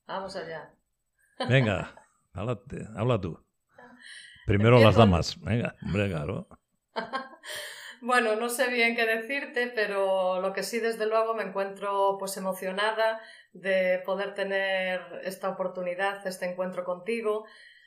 Vamos allá. Venga, habla tú. Primero las Empiezo. damas. Venga, hombre, claro. Bueno, no sé bien qué decirte, pero lo que sí, desde luego, me encuentro pues emocionada de poder tener esta oportunidad, este encuentro contigo,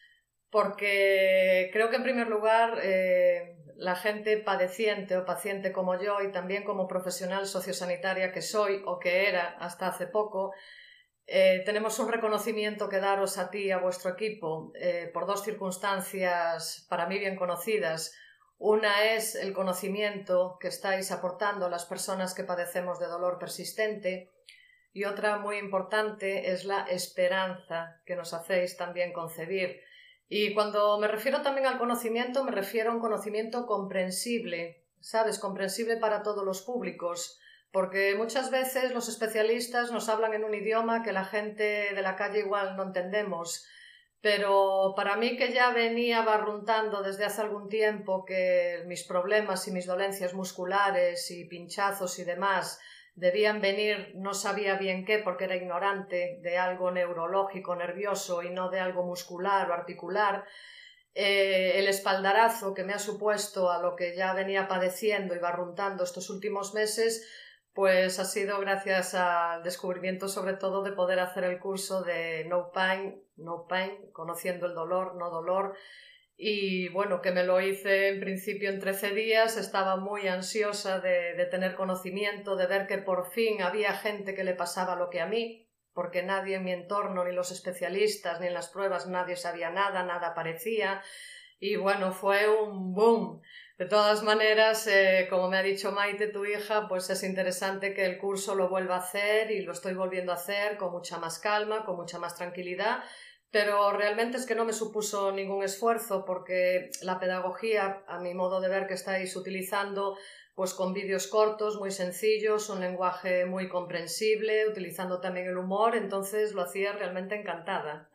porque creo que en primer lugar la gente padeciente o paciente como yo y también como profesional sociosanitaria que soy o que era hasta hace poco, tenemos un reconocimiento que daros a ti y a vuestro equipo por dos circunstancias para mí bien conocidas. Una es el conocimiento que estáis aportando a las personas que padecemos de dolor persistente y otra muy importante es la esperanza que nos hacéis también concebir. Y cuando me refiero también al conocimiento, me refiero a un conocimiento comprensible, ¿sabes? Comprensible para todos los públicos. Porque muchas veces los especialistas nos hablan en un idioma que la gente de la calle igual no entendemos. Pero para mí, que ya venía barruntando desde hace algún tiempo que mis problemas y mis dolencias musculares y pinchazos y demás debían venir, no sabía bien qué porque era ignorante, de algo neurológico, nervioso y no de algo muscular o articular, el espaldarazo que me ha supuesto a lo que ya venía padeciendo y barruntando estos últimos meses, pues ha sido gracias al descubrimiento sobre todo de poder hacer el curso de No Pain, No Pain, conociendo el dolor, no dolor. Y bueno, que me lo hice en principio en 13 días, estaba muy ansiosa de tener conocimiento, de ver que por fin había gente que le pasaba lo que a mí, porque nadie en mi entorno, ni los especialistas, ni en las pruebas, nadie sabía nada, nada aparecía. Y bueno, fue un boom. De todas maneras, como me ha dicho Maite, tu hija, pues es interesante que el curso lo vuelva a hacer y lo estoy volviendo a hacer con mucha más calma, con mucha más tranquilidad, pero realmente es que no me supuso ningún esfuerzo porque la pedagogía, a mi modo de ver, que estáis utilizando, pues con vídeos cortos, muy sencillos, un lenguaje muy comprensible, utilizando también el humor, entonces lo hacía realmente encantada.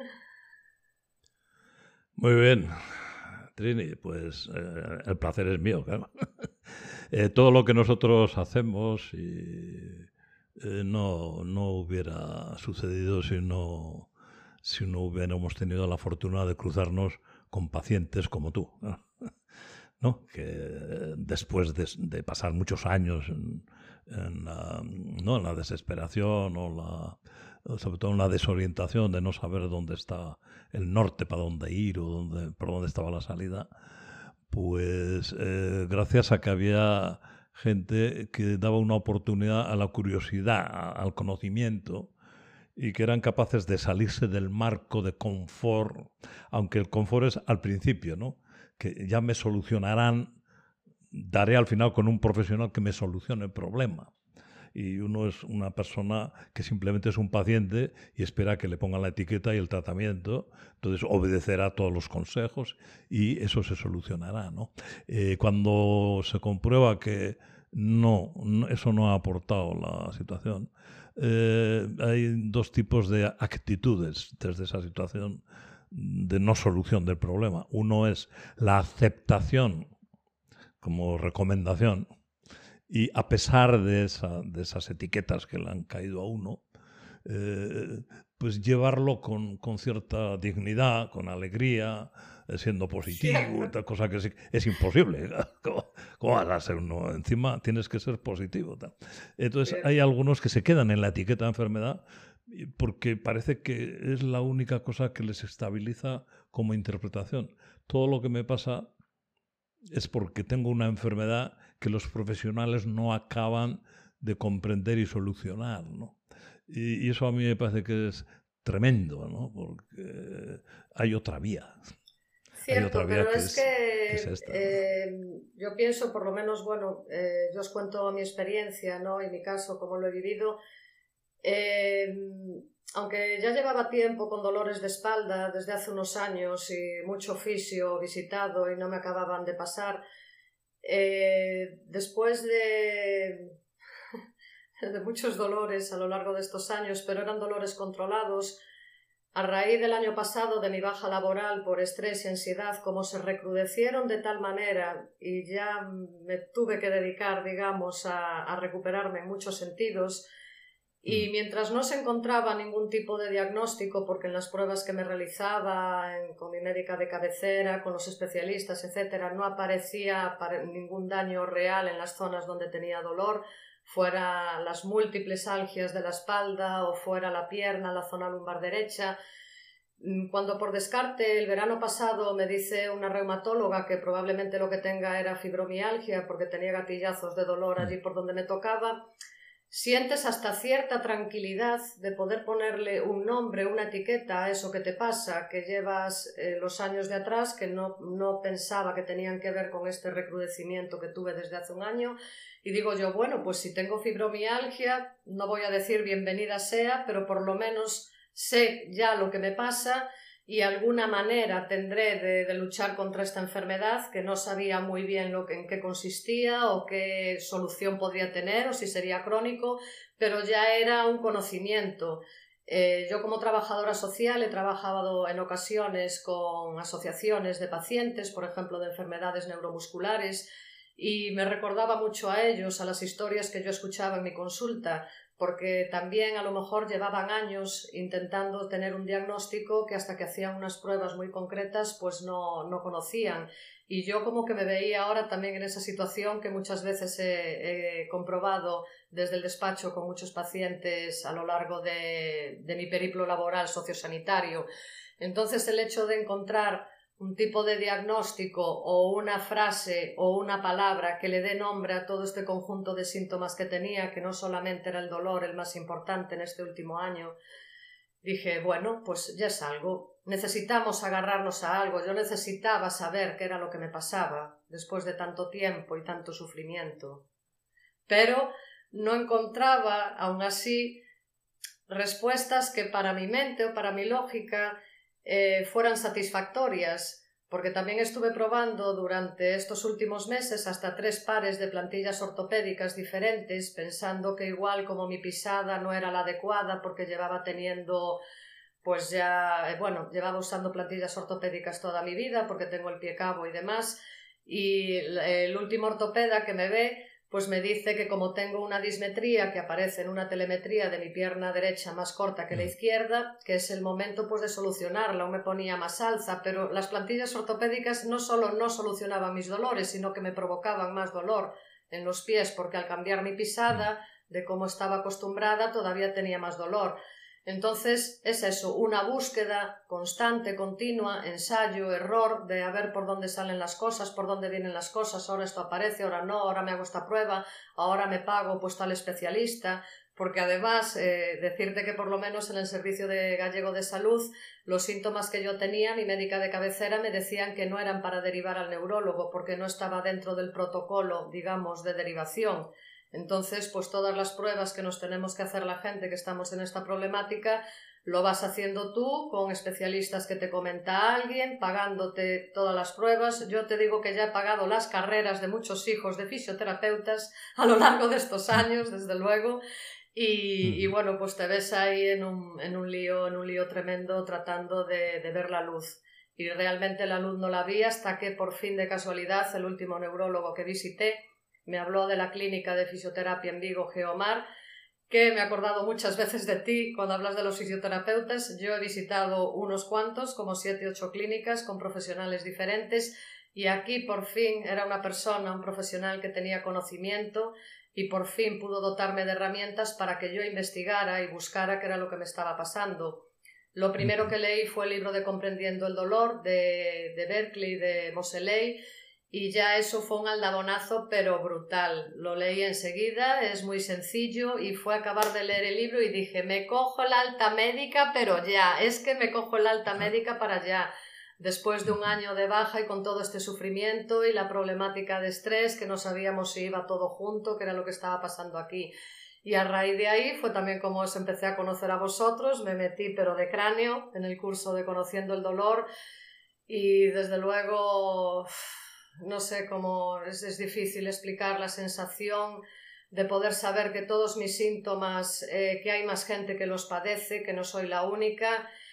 Muy bien, Trini, pues el placer es mío, claro. Todo lo que nosotros hacemos no hubiera sucedido si no hubiéramos tenido la fortuna de cruzarnos con pacientes como tú, ¿no? Que después de pasar muchos años ¿no? en la desesperación sobre todo en la desorientación de no saber dónde está el norte, para dónde ir o por dónde estaba la salida, pues gracias a que había gente que daba una oportunidad a la curiosidad, al conocimiento, y que eran capaces de salirse del marco de confort, aunque el confort es al principio, ¿no? Que ya me solucionarán, daré al final con un profesional que me solucione el problema. Y uno es una persona que simplemente es un paciente y espera que le pongan la etiqueta y el tratamiento, entonces obedecerá todos los consejos y eso se solucionará, ¿no? Cuando se comprueba que eso no ha aportado la situación, hay dos tipos de actitudes desde esa situación de no solución del problema. Uno es la aceptación como recomendación y a pesar de esas etiquetas que le han caído a uno, pues llevarlo con cierta dignidad, con alegría, siendo positivo, Cierto. tal cosa que es imposible. ¿Cómo vas a ser uno? Encima tienes que ser positivo. Tal. Entonces hay Cierto. algunos que se quedan en la etiqueta de enfermedad porque parece que es la única cosa que les estabiliza como interpretación. Todo lo que me pasa es porque tengo una enfermedad que los profesionales no acaban de comprender y solucionar, ¿no? Y eso a mí me parece que es tremendo, ¿no? Porque hay otra vía. Hay otra Cierto, vía pero es que es que esta, ¿no? yo pienso, por lo menos, bueno, yo os cuento mi experiencia, ¿no? En mi caso, cómo lo he vivido. Eh, Aunque ya llevaba tiempo con dolores de espalda desde hace unos años y mucho fisio visitado y no me acababan de pasar, después de muchos dolores a lo largo de estos años, pero eran dolores controlados, a raíz del año pasado de mi baja laboral por estrés y ansiedad, como se recrudecieron de tal manera y ya me tuve que dedicar, digamos, a recuperarme en muchos sentidos, Y mientras no se encontraba ningún tipo de diagnóstico, porque en las pruebas que me realizaba con mi médica de cabecera, con los especialistas, etcétera, no aparecía ningún daño real en las zonas donde tenía dolor, fuera las múltiples algias de la espalda o fuera la pierna, la zona lumbar derecha. Cuando por descarte el verano pasado me dice una reumatóloga que probablemente lo que tenga era fibromialgia porque tenía gatillazos de dolor allí por donde me tocaba, sientes hasta cierta tranquilidad de poder ponerle un nombre, una etiqueta a eso que te pasa, que llevas los años de atrás, que no pensaba que tenían que ver con este recrudecimiento que tuve desde hace un año. Y digo yo, bueno, pues si tengo fibromialgia, no voy a decir bienvenida sea, pero por lo menos sé ya lo que me pasa y alguna manera tendré de luchar contra esta enfermedad que no sabía muy bien en qué consistía o qué solución podría tener o si sería crónico, pero ya era un conocimiento. Yo como trabajadora social he trabajado en ocasiones con asociaciones de pacientes, por ejemplo, de enfermedades neuromusculares, y me recordaba mucho a ellos, a las historias que yo escuchaba en mi consulta, porque también a lo mejor llevaban años intentando tener un diagnóstico que hasta que hacían unas pruebas muy concretas pues no conocían. Y yo como que me veía ahora también en esa situación que muchas veces he comprobado desde el despacho con muchos pacientes a lo largo de mi periplo laboral sociosanitario. Entonces el hecho de encontrar un tipo de diagnóstico o una frase o una palabra que le dé nombre a todo este conjunto de síntomas que tenía, que no solamente era el dolor el más importante en este último año, dije, bueno, pues ya es algo. Necesitamos agarrarnos a algo. Yo necesitaba saber qué era lo que me pasaba después de tanto tiempo y tanto sufrimiento. Pero no encontraba, aún así, respuestas que para mi mente o para mi lógica fueran satisfactorias, porque también estuve probando durante estos últimos meses hasta 3 pares de plantillas ortopédicas diferentes, pensando que igual como mi pisada no era la adecuada porque llevaba teniendo, pues ya, llevaba usando plantillas ortopédicas toda mi vida porque tengo el pie cabo y demás, y el último ortopeda que me ve pues me dice que como tengo una dismetría que aparece en una telemetría de mi pierna derecha más corta que la izquierda, que es el momento pues de solucionarla, o me ponía más alza, pero las plantillas ortopédicas no solo no solucionaban mis dolores, sino que me provocaban más dolor en los pies, porque al cambiar mi pisada, de cómo estaba acostumbrada, todavía tenía más dolor. Entonces es eso, una búsqueda constante, continua, ensayo, error, de a ver por dónde salen las cosas, por dónde vienen las cosas, ahora esto aparece, ahora no, ahora me hago esta prueba, ahora me pago pues tal especialista, porque además decirte que por lo menos en el Servicio Gallego de Salud los síntomas que yo tenía, mi médica de cabecera me decían que no eran para derivar al neurólogo porque no estaba dentro del protocolo, digamos, de derivación. Entonces, pues todas las pruebas que nos tenemos que hacer la gente que estamos en esta problemática, lo vas haciendo tú con especialistas que te comenta alguien, pagándote todas las pruebas. Yo te digo que ya he pagado las carreras de muchos hijos de fisioterapeutas a lo largo de estos años, desde luego, y bueno, pues te ves ahí en un lío tremendo tratando de ver la luz. Y realmente la luz no la vi hasta que por fin de casualidad el último neurólogo que visité me habló de la clínica de fisioterapia en Vigo, Geomar, que me he acordado muchas veces de ti cuando hablas de los fisioterapeutas. Yo he visitado unos cuantos, como 7 u 8 clínicas con profesionales diferentes, y aquí por fin era una persona, un profesional que tenía conocimiento y por fin pudo dotarme de herramientas para que yo investigara y buscara qué era lo que me estaba pasando. Lo primero que leí fue el libro de Comprendiendo el dolor de Berkeley, de Moseley, y ya eso fue un aldabonazo, pero brutal. Lo leí enseguida, es muy sencillo, y fue acabar de leer el libro y dije, me cojo la alta médica, pero ya, es que me cojo la alta médica para ya. Después de un año de baja y con todo este sufrimiento y la problemática de estrés, que no sabíamos si iba todo junto, que era lo que estaba pasando aquí. Y a raíz de ahí fue también como os empecé a conocer a vosotros, me metí pero de cráneo en el curso de Conociendo el Dolor, y desde luego no sé cómo es difícil explicar la sensación de poder saber que todos mis síntomas, que hay más gente que los padece, que no soy la única,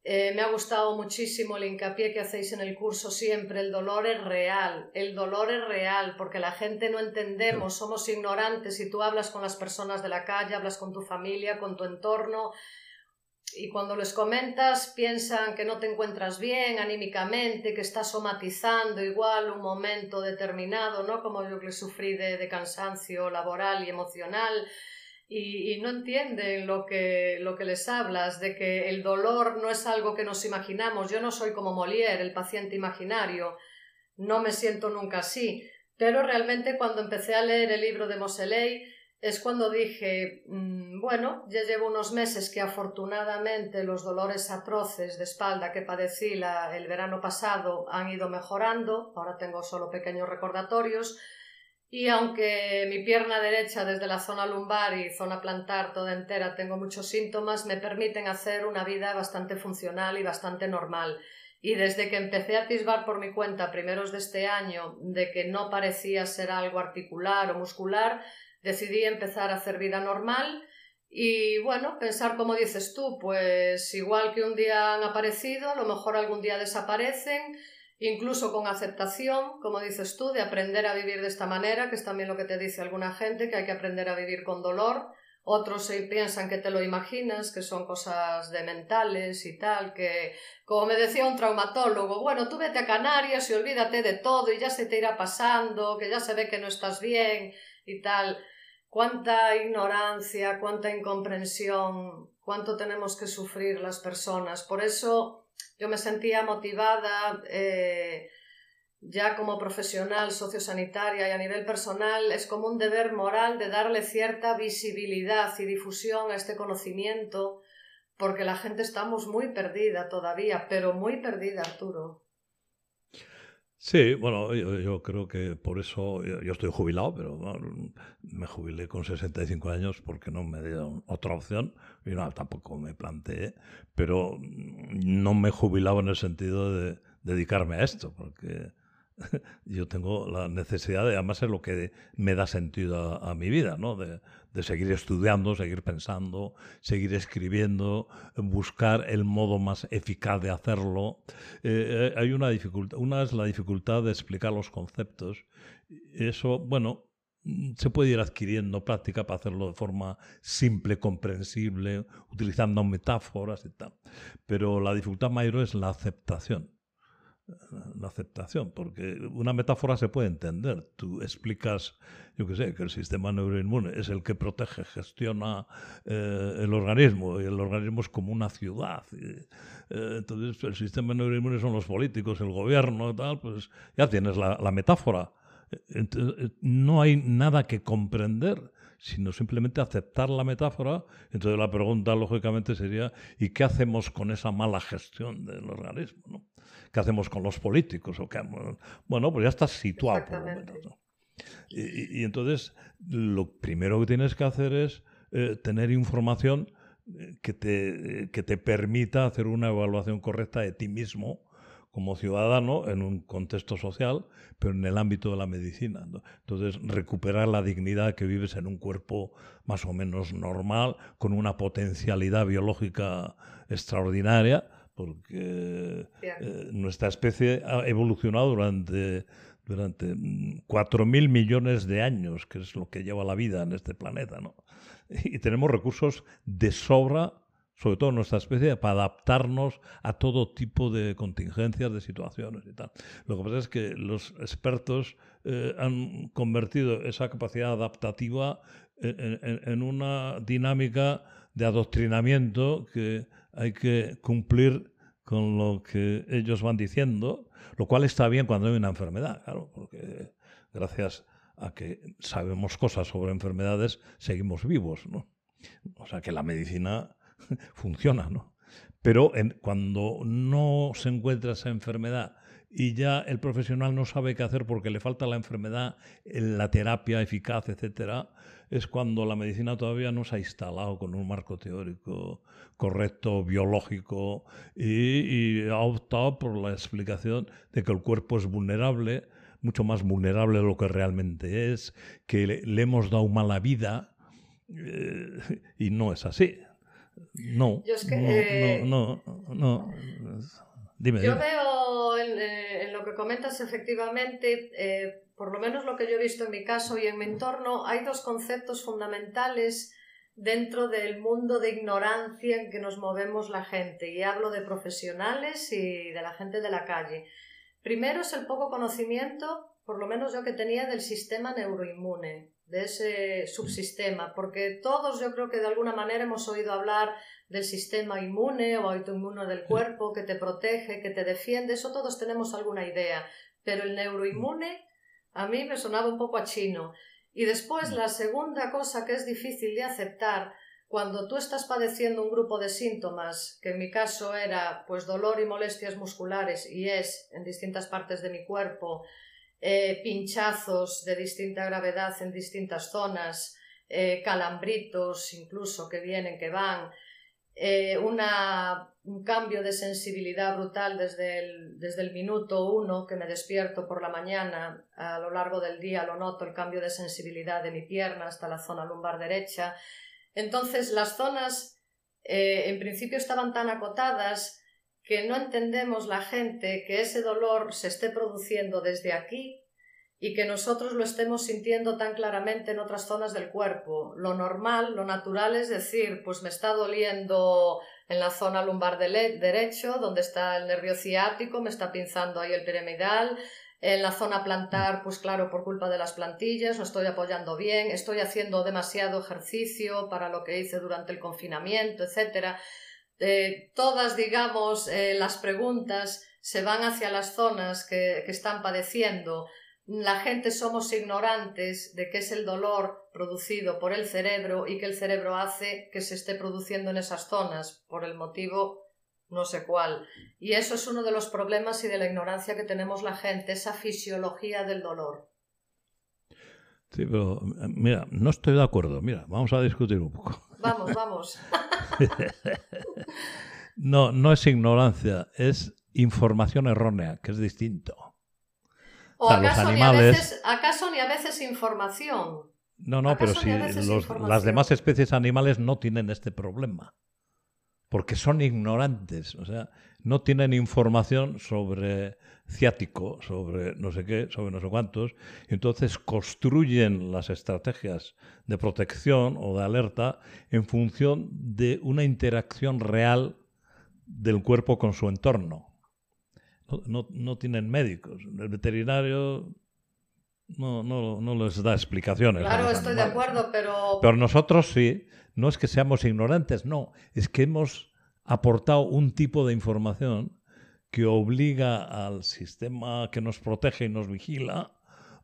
Me ha gustado muchísimo el hincapié que hacéis en el curso siempre. El dolor es real, porque la gente no entendemos, somos ignorantes, y tú hablas con las personas de la calle, hablas con tu familia, con tu entorno, y cuando les comentas piensan que no te encuentras bien anímicamente, que estás somatizando igual un momento determinado, ¿no? Como yo que sufrí de cansancio laboral y emocional. Y no entienden lo que les hablas, de que el dolor no es algo que nos imaginamos. Yo no soy como Molière, el paciente imaginario, no me siento nunca así, pero realmente cuando empecé a leer el libro de Moseley es cuando dije, bueno, ya llevo unos meses que afortunadamente los dolores atroces de espalda que padecí el verano pasado han ido mejorando, ahora tengo solo pequeños recordatorios. Y aunque mi pierna derecha desde la zona lumbar y zona plantar toda entera tengo muchos síntomas, me permiten hacer una vida bastante funcional y bastante normal. Y desde que empecé a atisbar por mi cuenta primeros de este año de que no parecía ser algo articular o muscular, decidí empezar a hacer vida normal y, bueno, pensar como dices tú, pues igual que un día han aparecido, a lo mejor algún día desaparecen. Incluso con aceptación, como dices tú, de aprender a vivir de esta manera, que es también lo que te dice alguna gente, que hay que aprender a vivir con dolor. Otros piensan que te lo imaginas, que son cosas de mentales y tal, que, como me decía un traumatólogo, bueno, tú vete a Canarias y olvídate de todo y ya se te irá pasando, que ya se ve que no estás bien y tal. Cuánta ignorancia, cuánta incomprensión, cuánto tenemos que sufrir las personas. Por eso yo me sentía motivada ya como profesional sociosanitaria y a nivel personal. Es como un deber moral de darle cierta visibilidad y difusión a este conocimiento, porque la gente estamos muy perdida todavía, pero muy perdida, Arturo. Sí, bueno, yo creo que por eso yo estoy jubilado, pero me jubilé con 65 años porque no me dieron otra opción y no, tampoco me planteé, pero no me jubilaba en el sentido de dedicarme a esto, porque yo tengo la necesidad de, además es lo que me da sentido a mi vida, ¿no? De seguir estudiando, seguir pensando, seguir escribiendo, buscar el modo más eficaz de hacerlo. Hay una dificultad. Una es la dificultad de explicar los conceptos. Eso, bueno, se puede ir adquiriendo práctica para hacerlo de forma simple, comprensible, utilizando metáforas y tal. Pero la dificultad mayor es la aceptación. La aceptación, porque una metáfora se puede entender. Tú explicas, yo qué sé, que el sistema neuroinmune es el que protege, gestiona el organismo, y el organismo es como una ciudad. Entonces, el sistema neuroinmune son los políticos, el gobierno y tal, pues ya tienes la metáfora. Entonces, no hay nada que comprender, sino simplemente aceptar la metáfora. Entonces la pregunta, lógicamente, sería ¿y qué hacemos con esa mala gestión del organismo, ¿no? ¿Qué hacemos con los políticos? Bueno, pues ya estás situado por lo menos, ¿no? Y entonces lo primero que tienes que hacer es tener información que te permita hacer una evaluación correcta de ti mismo como ciudadano en un contexto social, pero en el ámbito de la medicina, ¿no? Entonces, recuperar la dignidad que vives en un cuerpo más o menos normal, con una potencialidad biológica extraordinaria, porque nuestra especie ha evolucionado durante 4.000 millones de años, que es lo que lleva la vida en este planeta, ¿no? Y tenemos recursos de sobra, sobre todo en nuestra especie, para adaptarnos a todo tipo de contingencias, de situaciones y tal. Lo que pasa es que los expertos han convertido esa capacidad adaptativa en una dinámica de adoctrinamiento que hay que cumplir con lo que ellos van diciendo, lo cual está bien cuando hay una enfermedad, claro, porque gracias a que sabemos cosas sobre enfermedades seguimos vivos, ¿no? O sea que la medicina funciona, ¿no? Pero cuando no se encuentra esa enfermedad y ya el profesional no sabe qué hacer porque le falta la enfermedad, la terapia eficaz, etcétera, es cuando la medicina todavía no se ha instalado con un marco teórico correcto, biológico, y ha optado por la explicación de que el cuerpo es vulnerable, mucho más vulnerable de lo que realmente es, que le hemos dado mala vida, y no es así. No, Yo es que, no. Dime, yo dime. veo en lo que comentas efectivamente, por lo menos lo que yo he visto en mi caso y en mi entorno, hay dos conceptos fundamentales dentro del mundo de ignorancia en que nos movemos la gente, y hablo de profesionales y de la gente de la calle. Primero es el poco conocimiento, por lo menos yo que tenía, del sistema neuroinmune, de ese subsistema, porque todos yo creo que de alguna manera hemos oído hablar del sistema inmune o autoinmune del cuerpo que te protege, que te defiende, eso todos tenemos alguna idea, pero el neuroinmune a mí me sonaba un poco a chino. Y después la segunda cosa que es difícil de aceptar, cuando tú estás padeciendo un grupo de síntomas, que en mi caso era pues dolor y molestias musculares, y es en distintas partes de mi cuerpo, pinchazos de distinta gravedad en distintas zonas, calambritos incluso que vienen, que van, un cambio de sensibilidad brutal desde el minuto 1 que me despierto por la mañana, a lo largo del día lo noto, el cambio de sensibilidad de mi pierna hasta la zona lumbar derecha. Entonces las zonas en principio estaban tan acotadas que no entendemos la gente que ese dolor se esté produciendo desde aquí y que nosotros lo estemos sintiendo tan claramente en otras zonas del cuerpo. Lo normal, lo natural es decir, pues me está doliendo en la zona lumbar derecho, donde está el nervio ciático, me está pinzando ahí el piramidal, en la zona plantar, pues claro, por culpa de las plantillas, no estoy apoyando bien, estoy haciendo demasiado ejercicio para lo que hice durante el confinamiento, etc. Todas, digamos, las preguntas se van hacia las zonas que están padeciendo. La gente somos ignorantes de qué es el dolor producido por el cerebro y que el cerebro hace que se esté produciendo en esas zonas, por el motivo no sé cuál. Y eso es uno de los problemas y de la ignorancia que tenemos la gente, esa fisiología del dolor. Sí, pero mira, no estoy de acuerdo. Mira, vamos a discutir un poco. Vamos, vamos. No es ignorancia, es información errónea, que es distinto. ¿O O sea, los animales... acaso ni a veces información? No, pero ¿Acaso ni si a veces las información? demás especies animales no tienen este problema, porque son ignorantes, o sea, no tienen información sobre ciático, sobre no sé qué, sobre no sé cuántos, y entonces construyen las estrategias de protección o de alerta en función de una interacción real del cuerpo con su entorno. No tienen médicos. El veterinario no les da explicaciones a Claro, los estoy de animales, ¿no? acuerdo, pero Pero nosotros sí, no es que seamos ignorantes, no, es que hemos aportado un tipo de información que obliga al sistema que nos protege y nos vigila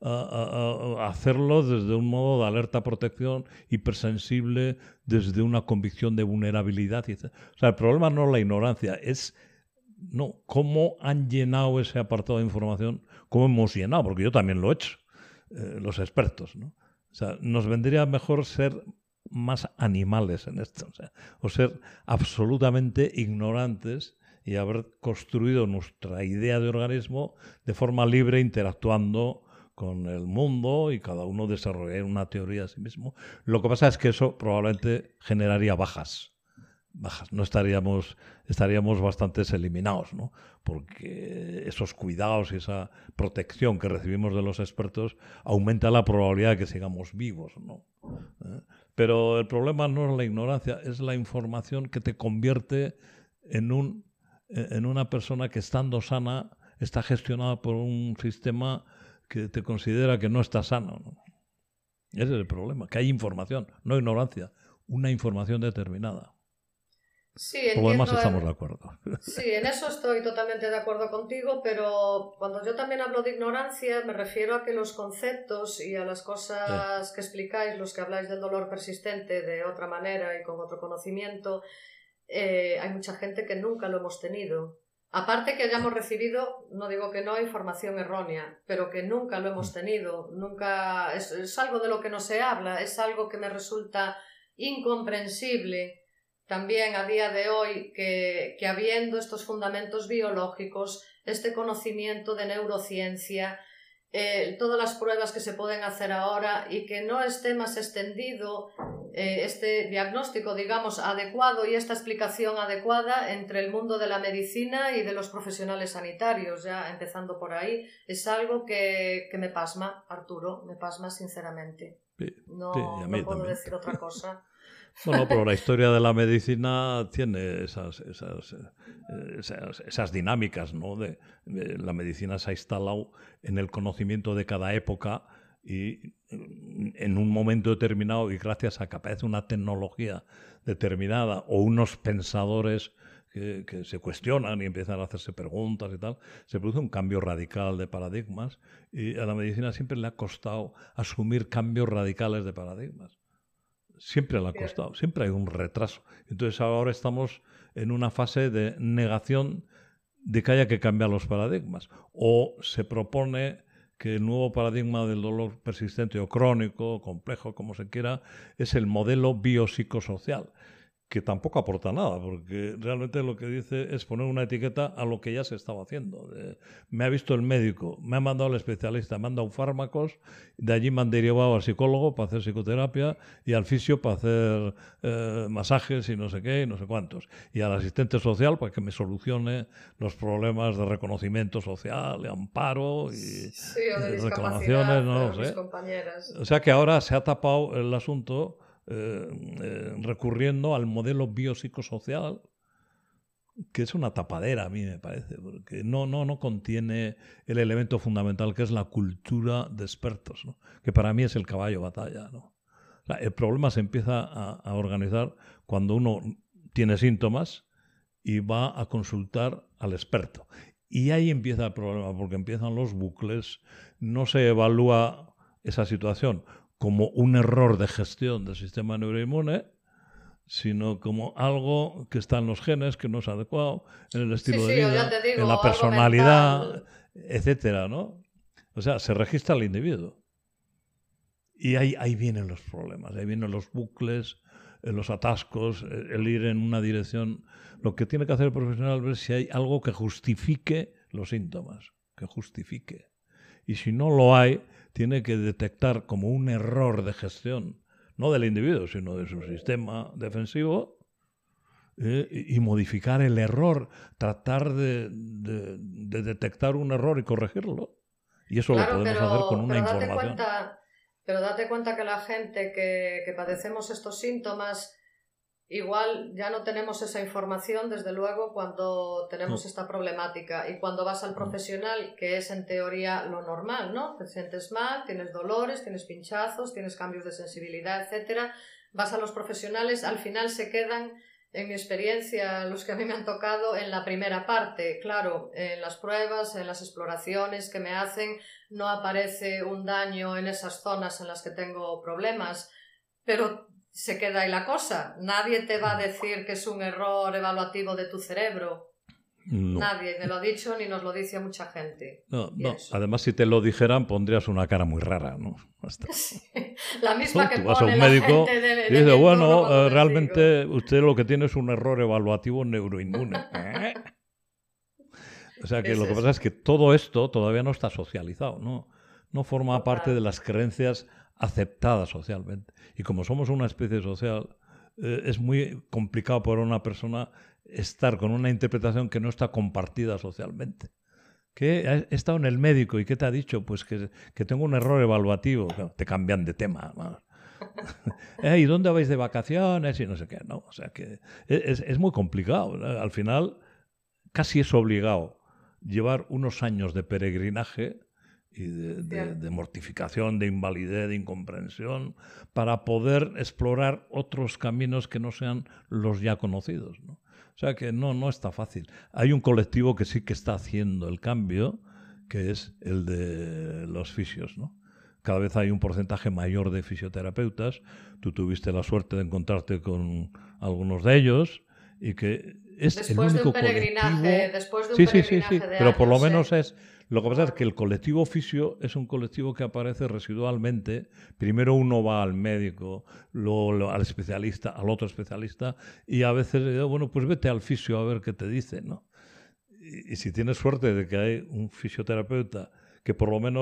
a hacerlo desde un modo de alerta protección hipersensible, desde una convicción de vulnerabilidad. O sea, el problema no es la ignorancia, es cómo han llenado ese apartado de información, cómo hemos llenado, porque yo también lo he hecho, los expertos, ¿no? O sea, nos vendría mejor ser más animales en esto, o ser absolutamente ignorantes y haber construido nuestra idea de organismo de forma libre, interactuando con el mundo y cada uno desarrollar una teoría a sí mismo. Lo que pasa es que eso probablemente generaría bajas. No estaríamos bastante eliminados, ¿no? Porque esos cuidados y esa protección que recibimos de los expertos aumenta la probabilidad de que sigamos vivos, ¿no? Pero el problema no es la ignorancia, es la información que te convierte en una persona que, estando sana, está gestionada por un sistema que te considera que no está sano, ¿no? Ese es el problema, que hay información, no ignorancia, una información determinada. sí, Por lo demás entiendo. estamos de acuerdo. Sí, en eso estoy totalmente de acuerdo contigo, pero cuando yo también hablo de ignorancia me refiero a que los conceptos y a las cosas que explicáis, los que habláis del dolor persistente de otra manera y con otro conocimiento, hay mucha gente que nunca lo hemos tenido. Aparte que hayamos recibido, no digo que no, información errónea, pero que nunca lo hemos tenido, nunca es algo de lo que no se habla, es algo que me resulta incomprensible también a día de hoy que habiendo estos fundamentos biológicos, este conocimiento de neurociencia, todas las pruebas que se pueden hacer ahora y que no esté más extendido este diagnóstico, digamos, adecuado y esta explicación adecuada entre el mundo de la medicina y de los profesionales sanitarios, ya empezando por ahí, es algo que me pasma, Arturo, me pasma sinceramente. No, sí, a mí no puedo también decir otra cosa. Bueno, pero la historia de la medicina tiene esas dinámicas, ¿no? La medicina se ha instalado en el conocimiento de cada época y en un momento determinado, y gracias a que aparece una tecnología determinada o unos pensadores que se cuestionan y empiezan a hacerse preguntas y tal, se produce un cambio radical de paradigmas y a la medicina siempre le ha costado asumir cambios radicales de paradigmas. Siempre le ha costado, siempre hay un retraso. Entonces ahora estamos en una fase de negación de que haya que cambiar los paradigmas. O se propone que el nuevo paradigma del dolor persistente o crónico, o complejo, como se quiera, es el modelo biopsicosocial, que tampoco aporta nada, porque realmente lo que dice es poner una etiqueta a lo que ya se estaba haciendo. Me ha visto el médico, me ha mandado el especialista, me han dado fármacos, de allí me han derivado al psicólogo para hacer psicoterapia y al fisio para hacer masajes y no sé qué y no sé cuántos. Y al asistente social para que me solucione los problemas de reconocimiento social, de amparo y sí, o de reclamaciones, no lo sé. Mis compañeras. O sea que ahora se ha tapado el asunto recurriendo al modelo biopsicosocial, que es una tapadera, a mí me parece, porque no contiene el elemento fundamental que es la cultura de expertos, ¿no? Que para mí es el caballo de batalla, ¿no? O sea, el problema se empieza a organizar cuando uno tiene síntomas y va a consultar al experto. Y ahí empieza el problema, porque empiezan los bucles, no se evalúa esa situación como un error de gestión del sistema neuroinmune, sino como algo que está en los genes, que no es adecuado, en el estilo de vida, digo, en la personalidad, etcétera, ¿no? O sea, se registra al individuo. Y ahí vienen los problemas, ahí vienen los bucles, los atascos, el ir en una dirección. Lo que tiene que hacer el profesional es ver si hay algo que justifique los síntomas, que justifique. Y si no lo hay, tiene que detectar como un error de gestión, no del individuo, sino de su sistema defensivo, y modificar el error, tratar de detectar un error y corregirlo. Y eso lo podemos hacer con una información. Pero date cuenta que la gente que padecemos estos síntomas, igual ya no tenemos esa información, desde luego, cuando tenemos esta problemática. Y cuando vas al profesional, que es en teoría lo normal, ¿no? Te sientes mal, tienes dolores, tienes pinchazos, tienes cambios de sensibilidad, etcétera. Vas a los profesionales, al final se quedan, en mi experiencia, los que a mí me han tocado, en la primera parte. Claro, en las pruebas, en las exploraciones que me hacen, no aparece un daño en esas zonas en las que tengo problemas, pero se queda ahí la cosa. Nadie te va a decir que es un error evaluativo de tu cerebro. No. Nadie me lo ha dicho ni nos lo dice mucha gente. No. Además, si te lo dijeran, pondrías una cara muy rara, ¿no? Sí. La misma que tú vas a un médico y dice, bueno, realmente usted lo que tiene es un error evaluativo neuroinmune. O sea que lo que pasa es que todo esto todavía no está socializado, no forma parte de las creencias aceptadas socialmente. Y como somos una especie social, es muy complicado para una persona estar con una interpretación que no está compartida socialmente. Que he estado en el médico y ¿qué te ha dicho? Pues que tengo un error evaluativo. Claro, te cambian de tema. ¿Y dónde vais de vacaciones? Y no sé qué. No, o sea que es muy complicado. Al final casi es obligado llevar unos años de peregrinaje y de mortificación, de invalidez, de incomprensión, para poder explorar otros caminos que no sean los ya conocidos, ¿no? O sea que no está fácil. Hay un colectivo que sí que está haciendo el cambio, que es el de los fisios, ¿no? Cada vez hay un porcentaje mayor de fisioterapeutas. Tú tuviste la suerte de encontrarte con algunos de ellos y que es después el único colectivo. Después de un peregrinaje de pero años, por lo menos es. Lo que pasa es que el colectivo fisio es un colectivo que aparece residualmente. Primero uno va al médico, luego al especialista, al otro especialista, y a veces le digo, bueno, pues vete al fisio a ver qué te dice, ¿no? Y si tienes suerte de que hay un fisioterapeuta que por lo menos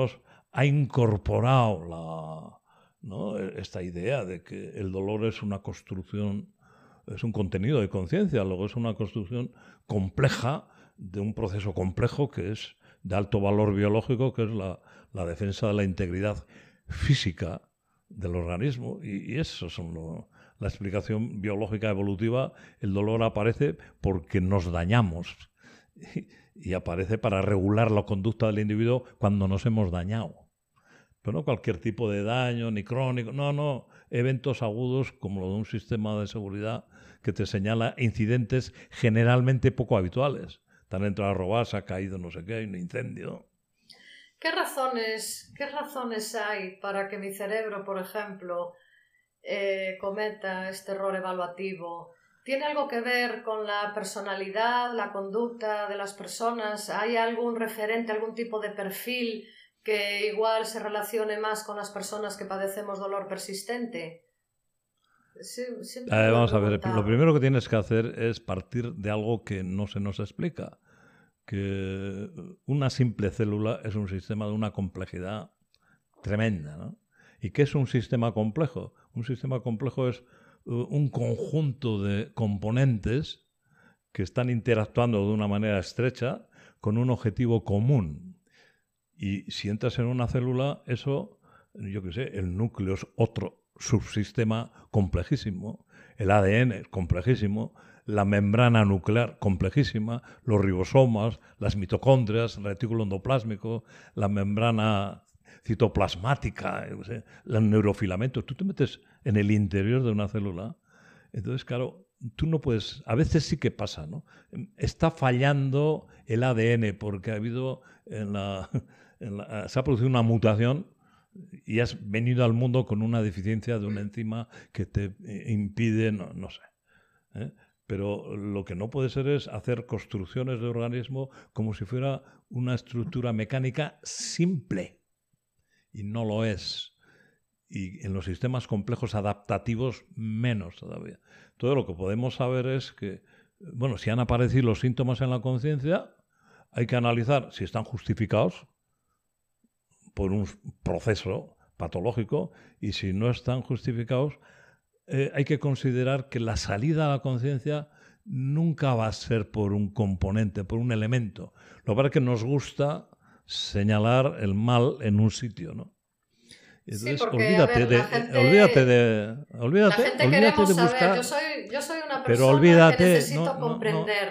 ha incorporado ¿no? esta idea de que el dolor es una construcción, es un contenido de conciencia, luego es una construcción compleja de un proceso complejo que es de alto valor biológico, que es la defensa de la integridad física del organismo. Y eso son la explicación biológica evolutiva. El dolor aparece porque nos dañamos y aparece para regular la conducta del individuo cuando nos hemos dañado. Pero no cualquier tipo de daño, ni crónico, no, eventos agudos como lo de un sistema de seguridad que te señala incidentes generalmente poco habituales. Te han entrado a robar, se ha caído no sé qué, hay un incendio. ¿Qué razones hay para que mi cerebro, por ejemplo, cometa este error evaluativo? ¿Tiene algo que ver con la personalidad, la conducta de las personas? ¿Hay algún referente, algún tipo de perfil que igual se relacione más con las personas que padecemos dolor persistente? Vamos a ver, lo primero que tienes que hacer es partir de algo que no se nos explica, que una simple célula es un sistema de una complejidad tremenda, ¿no? ¿Y qué es un sistema complejo? Un sistema complejo es un conjunto de componentes que están interactuando de una manera estrecha con un objetivo común. Y si entras en una célula, eso, yo qué sé, el núcleo es otro subsistema complejísimo, el ADN es complejísimo, la membrana nuclear complejísima, los ribosomas, las mitocondrias, el retículo endoplásmico, la membrana citoplasmática, el neurofilamento. Tú te metes en el interior de una célula, entonces, claro, tú no puedes... A veces sí que pasa, ¿no? Está fallando el ADN porque ha habido se ha producido una mutación y has venido al mundo con una deficiencia de una enzima que te impide, no sé. Pero lo que no puede ser es hacer construcciones de organismo como si fuera una estructura mecánica simple. Y no lo es. Y en los sistemas complejos adaptativos menos todavía. Todo lo que podemos saber es que, bueno, si han aparecido los síntomas en la conciencia, hay que analizar si están justificados por un proceso patológico, y si no están justificados, hay que considerar que la salida a la conciencia nunca va a ser por un componente, por un elemento. Lo que pasa es que nos gusta señalar el mal en un sitio, ¿no? Entonces, sí, porque, olvídate de buscar. Yo soy una persona pero olvídate, que necesito comprender.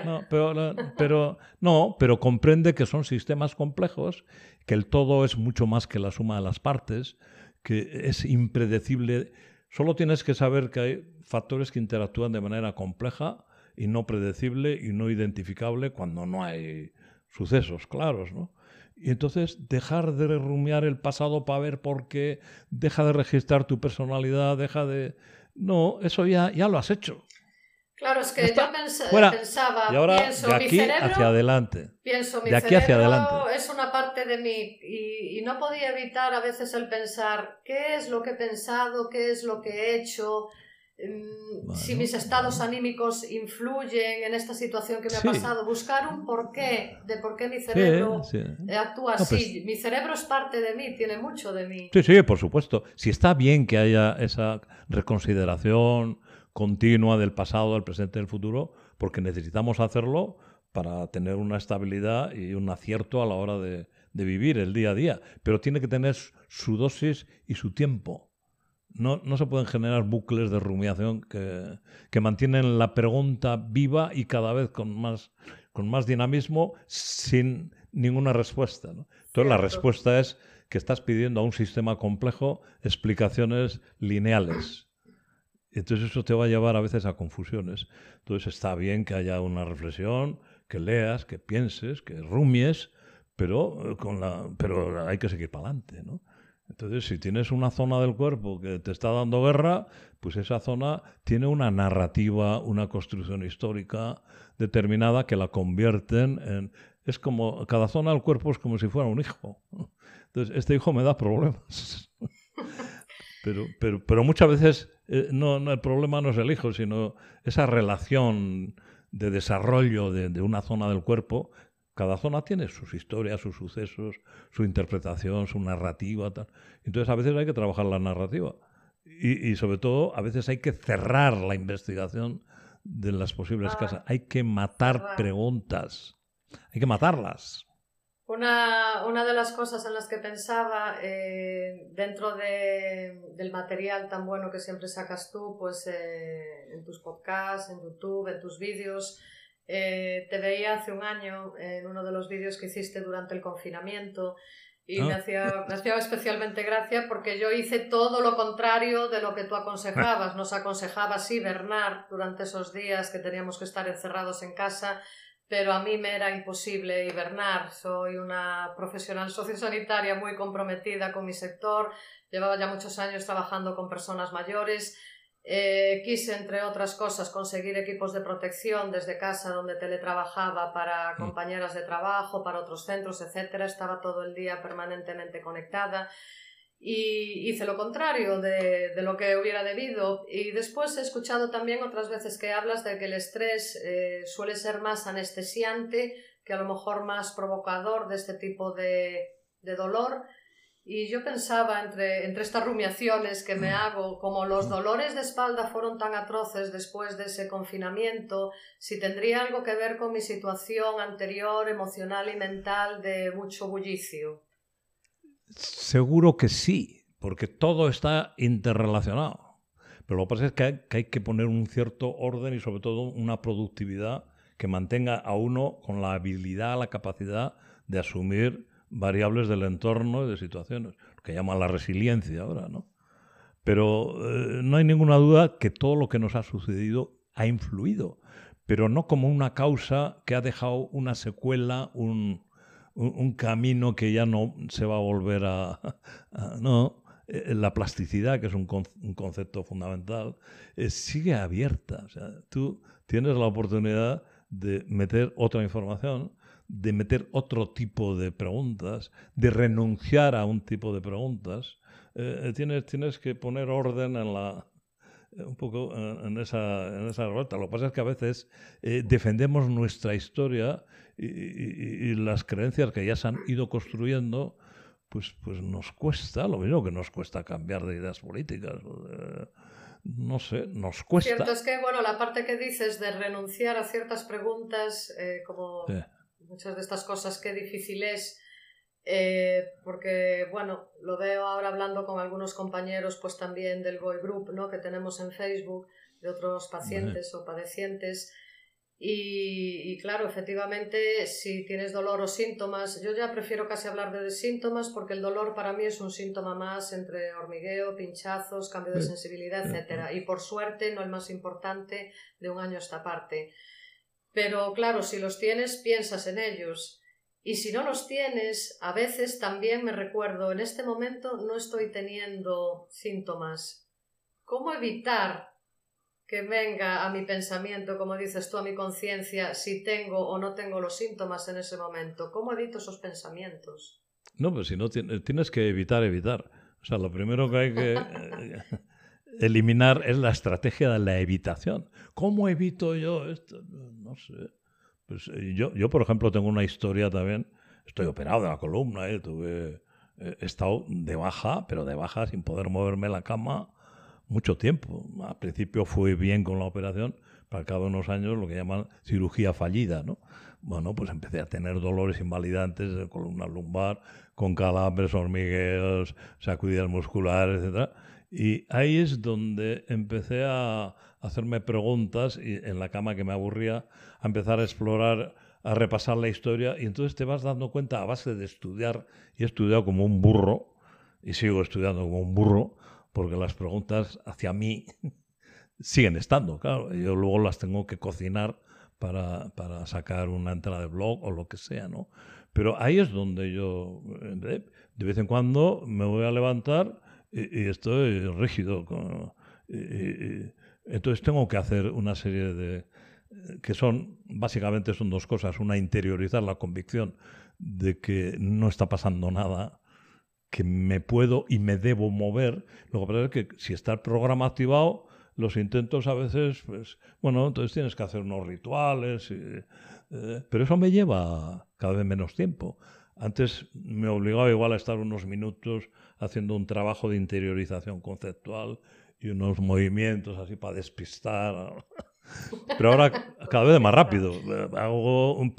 Pero comprende que son sistemas complejos, que el todo es mucho más que la suma de las partes, que es impredecible. Solo tienes que saber que hay factores que interactúan de manera compleja y no predecible y no identificable cuando no hay sucesos claros, ¿no? Y entonces dejar de rumiar el pasado para ver por qué, deja de registrar tu personalidad, deja de... No, eso ya lo has hecho. Claro, es que yo pensaba, y ahora, pienso, de aquí mi cerebro, hacia adelante. Pienso, mi de aquí cerebro hacia adelante. Es una parte de mí y no podía evitar a veces el pensar qué es lo que he pensado, qué es lo que he hecho, si mis estados anímicos influyen en esta situación que me ha pasado, buscar un porqué de por qué mi cerebro actúa así. Mi cerebro es parte de mí, tiene mucho de mí. Sí, por supuesto. Si está bien que haya esa reconsideración continua del pasado, del presente y del futuro, porque necesitamos hacerlo para tener una estabilidad y un acierto a la hora de vivir el día a día. Pero tiene que tener su dosis y su tiempo. No se pueden generar bucles de rumiación que mantienen la pregunta viva y cada vez con más dinamismo sin ninguna respuesta, ¿no? Entonces la respuesta es que estás pidiendo a un sistema complejo explicaciones lineales. Entonces eso te va a llevar a veces a confusiones. Entonces está bien que haya una reflexión, que leas, que pienses, que rumies, pero hay que seguir para adelante, ¿no? Entonces, si tienes una zona del cuerpo que te está dando guerra, pues esa zona tiene una narrativa, una construcción histórica determinada que la convierten en... Es como... Cada zona del cuerpo es como si fuera un hijo. Entonces, este hijo me da problemas. Pero muchas veces no, el problema no es el hijo, sino esa relación de desarrollo de una zona del cuerpo Cada zona tiene sus historias, sus sucesos, su interpretación, su narrativa, tal. Entonces a veces hay que trabajar la narrativa y sobre todo a veces hay que cerrar la investigación de las posibles casas. Hay que matar preguntas, hay que matarlas. Una de las cosas en las que pensaba dentro del material tan bueno que siempre sacas tú, pues en tus podcasts, en YouTube, en tus vídeos, te veía hace un año en uno de los vídeos que hiciste durante el confinamiento y me hacía especialmente gracia porque yo hice todo lo contrario de lo que tú aconsejabas. Nos aconsejabas hibernar durante esos días que teníamos que estar encerrados en casa, pero a mí me era imposible hibernar. Soy una profesional sociosanitaria muy comprometida con mi sector, llevaba ya muchos años trabajando con personas mayores. Quise, entre otras cosas, conseguir equipos de protección desde casa donde teletrabajaba para compañeras de trabajo, para otros centros, etc. Estaba todo el día permanentemente conectada y hice lo contrario de lo que hubiera debido. Y después he escuchado también otras veces que hablas de que el estrés suele ser más anestesiante, que a lo mejor más provocador de este tipo de dolor. Y yo pensaba entre estas rumiaciones que me hago, como los dolores de espalda fueron tan atroces después de ese confinamiento, si tendría algo que ver con mi situación anterior, emocional y mental de mucho bullicio. Seguro que sí, porque todo está interrelacionado. Pero lo que pasa es que hay que poner un cierto orden y sobre todo una productividad que mantenga a uno con la habilidad, la capacidad de asumir variables del entorno y de situaciones, lo que llaman la resiliencia ahora, ¿no? Pero no hay ninguna duda que todo lo que nos ha sucedido ha influido, pero no como una causa que ha dejado una secuela, un camino que ya no se va a volver no. La plasticidad, que es un concepto fundamental, sigue abierta. O sea, tú tienes la oportunidad de meter otra información, de meter otro tipo de preguntas, de renunciar a un tipo de preguntas. Tienes que poner orden un poco en esa revuelta. Lo que pasa es que a veces defendemos nuestra historia y las creencias que ya se han ido construyendo, pues nos cuesta, lo mismo que nos cuesta cambiar de ideas políticas. No sé, nos cuesta. Cierto es que, bueno, la parte que dices de renunciar a ciertas preguntas, como muchas de estas cosas, qué difícil es, porque, bueno, lo veo ahora hablando con algunos compañeros, pues también del Boy Group, ¿no?, que tenemos en Facebook, de otros pacientes o padecientes. Y claro, efectivamente, si tienes dolor o síntomas, yo ya prefiero casi hablar de síntomas porque el dolor para mí es un síntoma más entre hormigueo, pinchazos, cambio de sensibilidad, etc. Y por suerte no el más importante de un año a esta parte. Pero claro, si los tienes, piensas en ellos. Y si no los tienes, a veces también me recuerdo, en este momento no estoy teniendo síntomas. ¿Cómo evitar que venga a mi pensamiento, como dices tú, a mi conciencia, si tengo o no tengo los síntomas en ese momento? ¿Cómo evito esos pensamientos? No, pues si no, tienes que evitar. O sea, lo primero que hay que eliminar es la estrategia de la evitación. ¿Cómo evito yo esto? No sé. Pues yo, por ejemplo, tengo una historia también. Estoy operado de la columna, he estado de baja, pero de baja sin poder moverme en la cama mucho tiempo. Al principio fue bien con la operación, pero al cabo de unos años lo que llaman cirugía fallida, ¿no? Bueno, pues empecé a tener dolores invalidantes de columna lumbar, con calambres, hormigueos, sacudidas musculares, etc. Y ahí es donde empecé a hacerme preguntas y en la cama, que me aburría, a empezar a explorar, a repasar la historia, y entonces te vas dando cuenta a base de estudiar, y he estudiado como un burro, y sigo estudiando como un burro, porque las preguntas hacia mí siguen estando, claro. Yo luego las tengo que cocinar para sacar una entrada de blog o lo que sea, ¿no? Pero ahí es donde yo, de vez en cuando, me voy a levantar y estoy rígido. Entonces tengo que hacer una serie de... que básicamente son dos cosas. Una, interiorizar la convicción de que no está pasando nada, que me puedo y me debo mover. Lo que pasa es que si está el programa activado, los intentos a veces, pues, bueno, entonces tienes que hacer unos rituales, pero eso me lleva cada vez menos tiempo. Antes me obligaba igual a estar unos minutos haciendo un trabajo de interiorización conceptual y unos movimientos así para despistar. Pero ahora cada vez más rápido. Hago un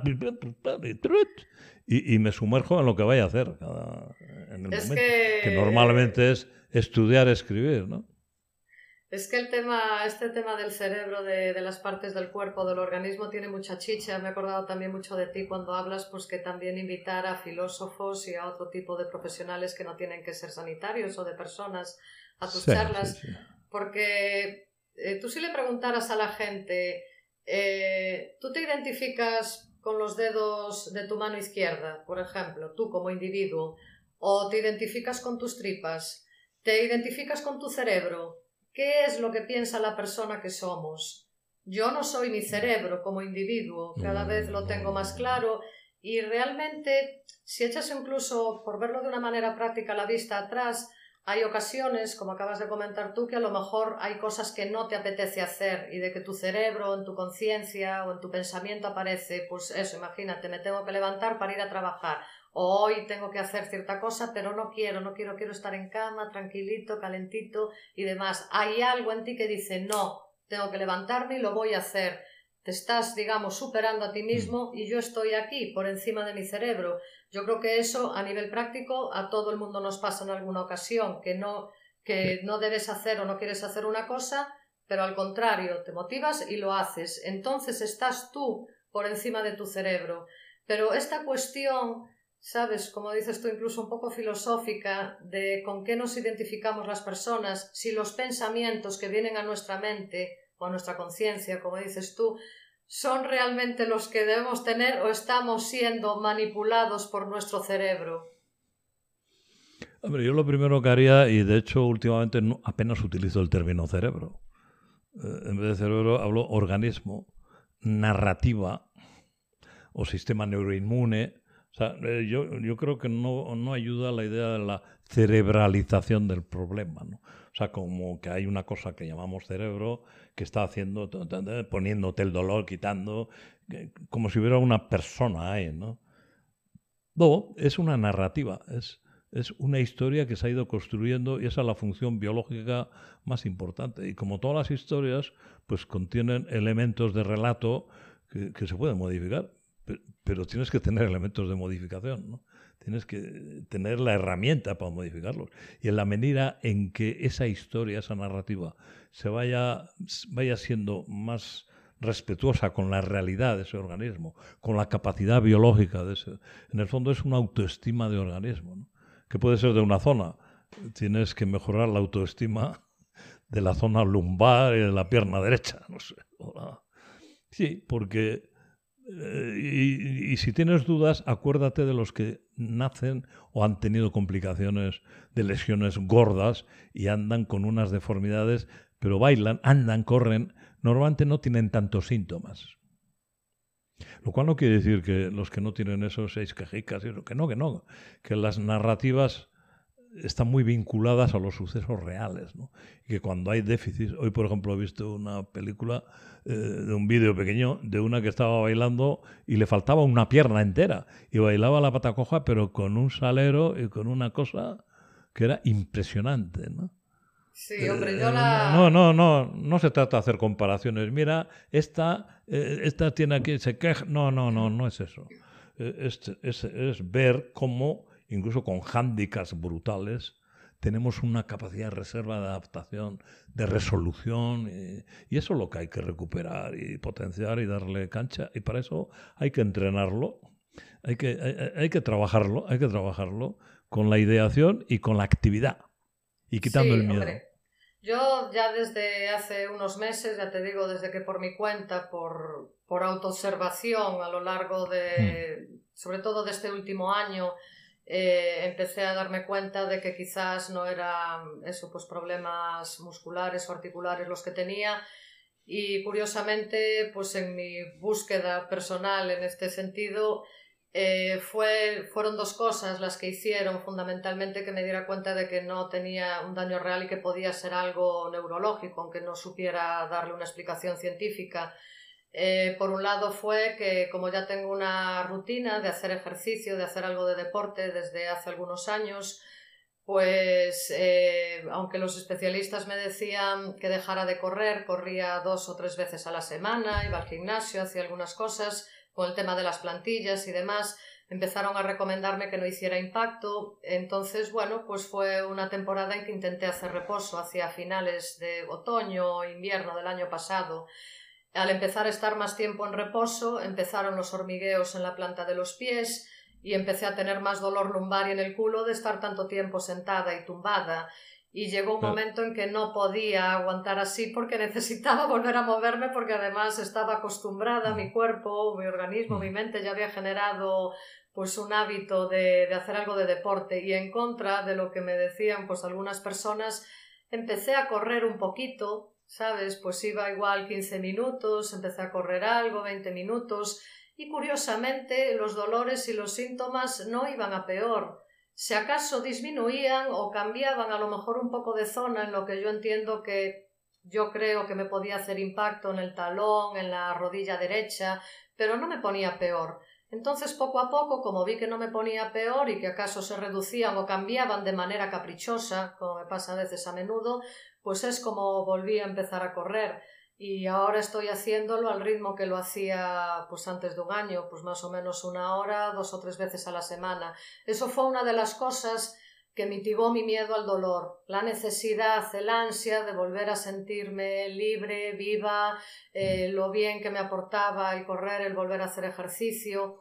y me sumerjo en lo que vaya a hacer en el Es momento. Que normalmente es estudiar, escribir, ¿no? Es que este tema del cerebro, de las partes del cuerpo, del organismo, tiene mucha chicha. Me he acordado también mucho de ti cuando hablas, pues que también invitar a filósofos y a otro tipo de profesionales que no tienen que ser sanitarios o de personas a tus charlas, Sí. Porque tú si le preguntaras a la gente, ¿tú te identificas con los dedos de tu mano izquierda, por ejemplo, tú como individuo, o te identificas con tus tripas, te identificas con tu cerebro? ¿Qué es lo que piensa la persona que somos? Yo no soy mi cerebro como individuo, cada vez lo tengo más claro y realmente, si echas incluso, por verlo de una manera práctica, la vista atrás, hay ocasiones, como acabas de comentar tú, que a lo mejor hay cosas que no te apetece hacer y de que tu cerebro, en tu conciencia o en tu pensamiento aparece, pues eso, imagínate, me tengo que levantar para ir a trabajar. O hoy tengo que hacer cierta cosa, pero no quiero estar en cama, tranquilito, calentito y demás. Hay algo en ti que dice, no, tengo que levantarme y lo voy a hacer. Te estás, digamos, superando a ti mismo y yo estoy aquí, por encima de mi cerebro. Yo creo que eso, a nivel práctico, a todo el mundo nos pasa en alguna ocasión, que no debes hacer o no quieres hacer una cosa, pero al contrario, te motivas y lo haces. Entonces estás tú por encima de tu cerebro. Pero esta cuestión, ¿sabes? Como dices tú, incluso un poco filosófica, de con qué nos identificamos las personas, si los pensamientos que vienen a nuestra mente o a nuestra conciencia, como dices tú, son realmente los que debemos tener o estamos siendo manipulados por nuestro cerebro. Hombre, yo lo primero que haría, y de hecho últimamente apenas utilizo el término cerebro, en vez de cerebro hablo organismo, narrativa o sistema neuroinmune. O sea, yo creo que no ayuda la idea de la cerebralización del problema, ¿no? O sea, como que hay una cosa que llamamos cerebro que está haciendo, poniéndote el dolor, quitando, como si hubiera una persona ahí, ¿no? No, es una narrativa, es una historia que se ha ido construyendo y esa es la función biológica más importante. Y como todas las historias, pues contienen elementos de relato que se pueden modificar, pero tienes que tener elementos de modificación, ¿no? Tienes que tener la herramienta para modificarlos. Y en la medida en que esa historia, esa narrativa, vaya siendo más respetuosa con la realidad de ese organismo, con la capacidad biológica de ese. En el fondo es una autoestima de organismo, ¿no? Que puede ser de una zona. Tienes que mejorar la autoestima de la zona lumbar y de la pierna derecha, no sé. Sí, porque y si tienes dudas, acuérdate de los que nacen o han tenido complicaciones de lesiones gordas y andan con unas deformidades, pero bailan, andan, corren, normalmente no tienen tantos síntomas. Lo cual no quiere decir que los que no tienen esos 6 quejicas, y eso, que no, que las narrativas están muy vinculadas a los sucesos reales, ¿no? Y que cuando hay déficits, hoy por ejemplo he visto una película de un vídeo pequeño de una que estaba bailando y le faltaba una pierna entera y bailaba la pata coja pero con un salero y con una cosa que era impresionante, ¿no? Sí, hombre, yo No se trata de hacer comparaciones. Mira, esta tiene aquí, se queja. No es eso. Es ver cómo, incluso con hándicaps brutales, tenemos una capacidad de reserva, de adaptación, de resolución, y eso es lo que hay que recuperar y potenciar y darle cancha. Y para eso hay que entrenarlo, hay que trabajarlo con la ideación y con la actividad. Y quitando Sí, el miedo. hombre. Yo ya desde hace unos meses, ya te digo, desde que por mi cuenta, por autoobservación a lo largo sobre todo de este último año, empecé a darme cuenta de que quizás no eran pues problemas musculares o articulares los que tenía y curiosamente, pues en mi búsqueda personal en este sentido, fueron dos cosas las que hicieron fundamentalmente que me diera cuenta de que no tenía un daño real y que podía ser algo neurológico, aunque no supiera darle una explicación científica. Por un lado fue que como ya tengo una rutina de hacer ejercicio, de hacer algo de deporte desde hace algunos años, pues aunque los especialistas me decían que dejara de correr, corría 2 o 3 veces a la semana, iba al gimnasio, hacía algunas cosas con el tema de las plantillas y demás, empezaron a recomendarme que no hiciera impacto. Entonces, bueno, pues fue una temporada en que intenté hacer reposo hacia finales de otoño o invierno del año pasado. Al empezar a estar más tiempo en reposo, empezaron los hormigueos en la planta de los pies y empecé a tener más dolor lumbar y en el culo de estar tanto tiempo sentada y tumbada. Y llegó un momento en que no podía aguantar así porque necesitaba volver a moverme, porque además estaba acostumbrada, mi cuerpo, mi organismo, mi mente ya había generado pues un hábito de hacer algo de deporte, y en contra de lo que me decían pues algunas personas, empecé a correr un poquito, ¿sabes? Pues iba igual 15 minutos, empecé a correr algo, 20 minutos, y curiosamente los dolores y los síntomas no iban a peor. Si acaso disminuían o cambiaban a lo mejor un poco de zona en lo que yo entiendo que yo creo que me podía hacer impacto en el talón, en la rodilla derecha, pero no me ponía peor. Entonces poco a poco, como vi que no me ponía peor y que acaso se reducían o cambiaban de manera caprichosa, como me pasa a veces a menudo, pues es como volví a empezar a correr. Y ahora estoy haciéndolo al ritmo que lo hacía pues antes de un año, pues más o menos 1 hora, 2 o 3 veces a la semana. Eso fue una de las cosas que mitigó mi miedo al dolor, la necesidad, el ansia de volver a sentirme libre, viva, lo bien que me aportaba el correr, el volver a hacer ejercicio.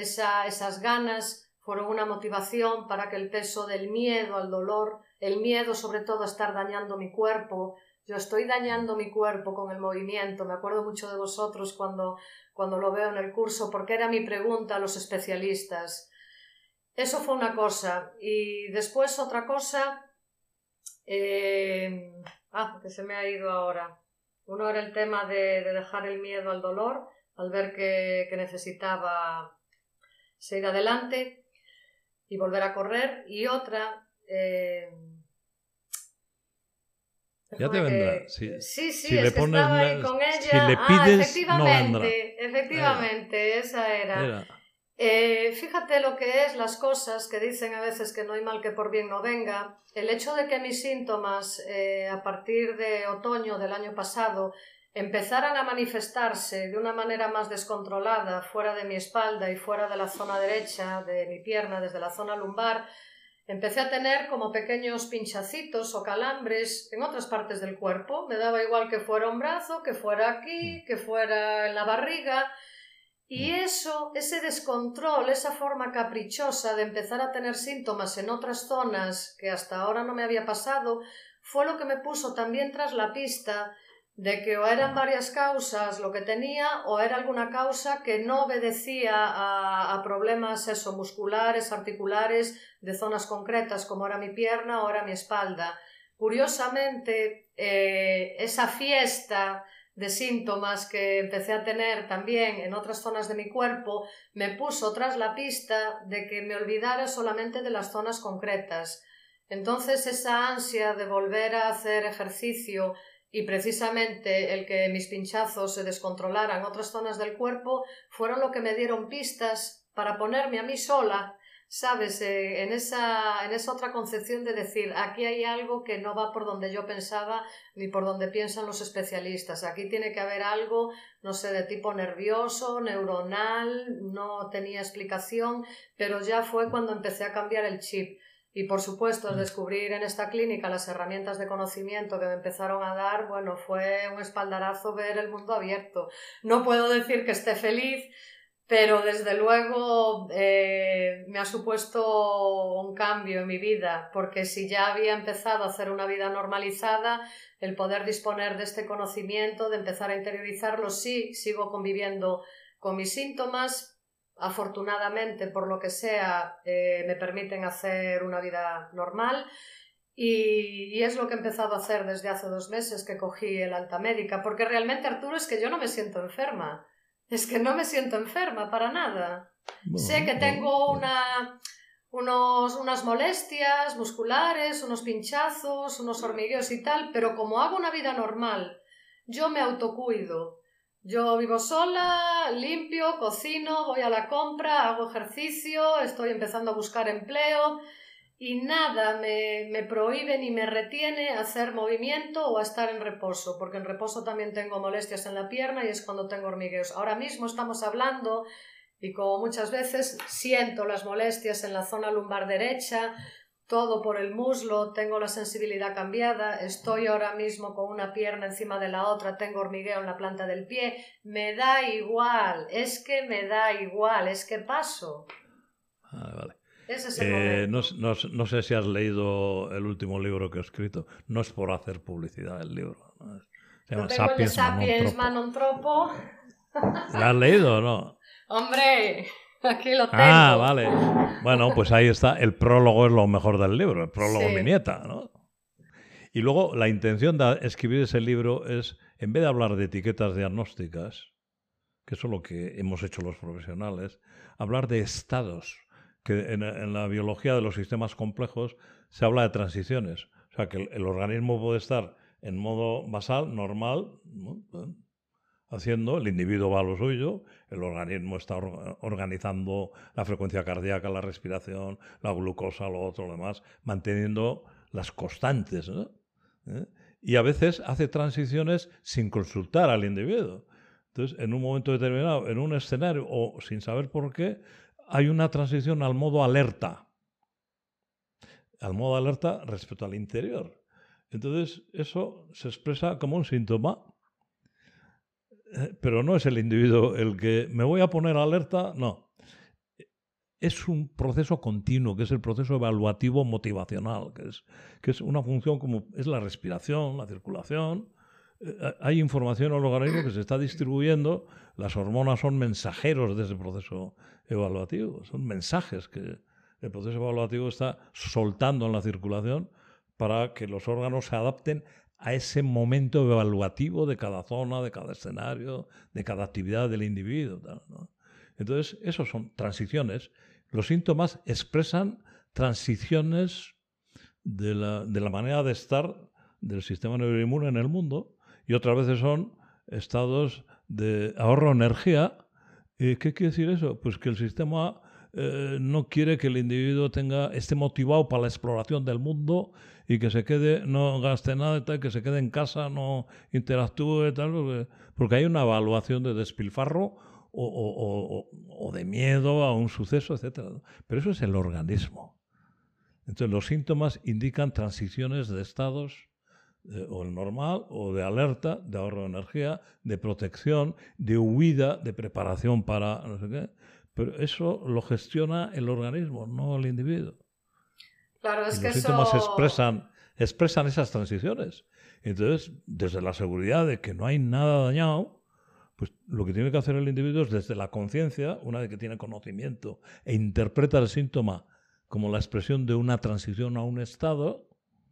Esas ganas fueron una motivación para que el peso del miedo al dolor, el miedo sobre todo a estar dañando mi cuerpo. Yo estoy dañando mi cuerpo con el movimiento. Me acuerdo mucho de vosotros cuando lo veo en el curso, porque era mi pregunta a los especialistas. Eso fue una cosa. Y después otra cosa, que se me ha ido ahora. Uno era el tema de dejar el miedo al dolor, al ver que necesitaba seguir adelante y volver a correr. Y otra... ya te vendrá. Sí, si es le que pones estaba ahí con ella. Si le pides, no vendrá. Efectivamente, esa era. Fíjate lo que es las cosas que dicen a veces que no hay mal que por bien no venga. El hecho de que mis síntomas a partir de otoño del año pasado empezaran a manifestarse de una manera más descontrolada fuera de mi espalda y fuera de la zona derecha de mi pierna, desde la zona lumbar, empecé a tener como pequeños pinchacitos o calambres en otras partes del cuerpo. Me daba igual que fuera un brazo, que fuera aquí, que fuera en la barriga. Y eso, ese descontrol, esa forma caprichosa de empezar a tener síntomas en otras zonas que hasta ahora no me había pasado, fue lo que me puso también tras la pista de que o eran varias causas lo que tenía, o era alguna causa que no obedecía a problemas musculares, articulares, de zonas concretas, como era mi pierna o era mi espalda. Curiosamente, esa fiesta de síntomas que empecé a tener también en otras zonas de mi cuerpo me puso tras la pista de que me olvidara solamente de las zonas concretas. Entonces esa ansia de volver a hacer ejercicio y precisamente el que mis pinchazos se descontrolaran en otras zonas del cuerpo fueron lo que me dieron pistas para ponerme a mí sola, ¿sabes? En esa otra concepción de decir, aquí hay algo que no va por donde yo pensaba ni por donde piensan los especialistas. Aquí tiene que haber algo, no sé, de tipo nervioso, neuronal, no tenía explicación, pero ya fue cuando empecé a cambiar el chip. Y por supuesto, al descubrir en esta clínica las herramientas de conocimiento que me empezaron a dar, bueno, fue un espaldarazo ver el mundo abierto. No puedo decir que esté feliz, pero desde luego me ha supuesto un cambio en mi vida, porque si ya había empezado a hacer una vida normalizada, el poder disponer de este conocimiento, de empezar a interiorizarlo, sí, sigo conviviendo con mis síntomas. Afortunadamente, por lo que sea, me permiten hacer una vida normal y es lo que he empezado a hacer desde hace 2 meses que cogí el alta médica, porque realmente, Arturo, es que yo no me siento enferma. Es que no me siento enferma para nada. Bueno, Sé que tengo pues, unas molestias musculares, unos pinchazos, unos hormigueos y tal, pero como hago una vida normal, yo me autocuido. Yo vivo sola, limpio, cocino, voy a la compra, hago ejercicio, estoy empezando a buscar empleo y nada me prohíbe ni me retiene a hacer movimiento o a estar en reposo, porque en reposo también tengo molestias en la pierna y es cuando tengo hormigueos. Ahora mismo estamos hablando y como muchas veces siento las molestias en la zona lumbar derecha, todo por el muslo, tengo la sensibilidad cambiada, estoy ahora mismo con una pierna encima de la otra, tengo hormigueo en la planta del pie, me da igual, es que me da igual, es que paso. vale. Ese es el momento. No sé si has leído el último libro que he escrito. No es por hacer publicidad el libro, ¿no? Se Yo llama tengo el de Sapiens Manon Sapiens Tropo. Manon Tropo. ¿Lo has leído o no? Hombre, aquí lo Ah, tengo. vale. Bueno, pues ahí está. El prólogo es lo mejor del libro. El prólogo mi Sí, nieta, ¿no? Y luego la intención de escribir ese libro es, en vez de hablar de etiquetas diagnósticas, que eso es lo que hemos hecho los profesionales, hablar de estados, que en la biología de los sistemas complejos se habla de transiciones. O sea, que el organismo puede estar en modo basal, normal, ¿no? Haciendo, el individuo va a lo suyo, el organismo está organizando la frecuencia cardíaca, la respiración, la glucosa, lo otro, lo demás, manteniendo las constantes, ¿no? Y a veces hace transiciones sin consultar al individuo. Entonces, en un momento determinado, en un escenario, o sin saber por qué, hay una transición al modo alerta respecto al interior. Entonces, eso se expresa como un síntoma, pero no es el individuo el que me voy a poner alerta, no. Es un proceso continuo, que es el proceso evaluativo motivacional, que es una función como es la respiración, la circulación. Hay información en el organismo que se está distribuyendo, las hormonas son mensajeros de ese proceso evaluativo, son mensajes que el proceso evaluativo está soltando en la circulación para que los órganos se adapten a ese momento evaluativo de cada zona, de cada escenario, de cada actividad del individuo, ¿no? Entonces, esos son transiciones. Los síntomas expresan transiciones de la manera de estar del sistema neuroinmune en el mundo y otras veces son estados de ahorro de energía. ¿Qué quiere decir eso? Pues que el sistema no quiere que el individuo esté motivado para la exploración del mundo y que se quede, no gaste nada, tal, que se quede en casa, no interactúe, tal, porque hay una evaluación de despilfarro o de miedo a un suceso, etc. Pero eso es el organismo. Entonces los síntomas indican transiciones de estados, o el normal, o de alerta, de ahorro de energía, de protección, de huida, de preparación para no sé qué. Pero eso lo gestiona el organismo, no el individuo. claro, Y es que los síntomas eso... expresan esas transiciones. Entonces, desde la seguridad de que no hay nada dañado, pues lo que tiene que hacer el individuo es desde la conciencia, una vez que tiene conocimiento e interpreta el síntoma como la expresión de una transición a un estado,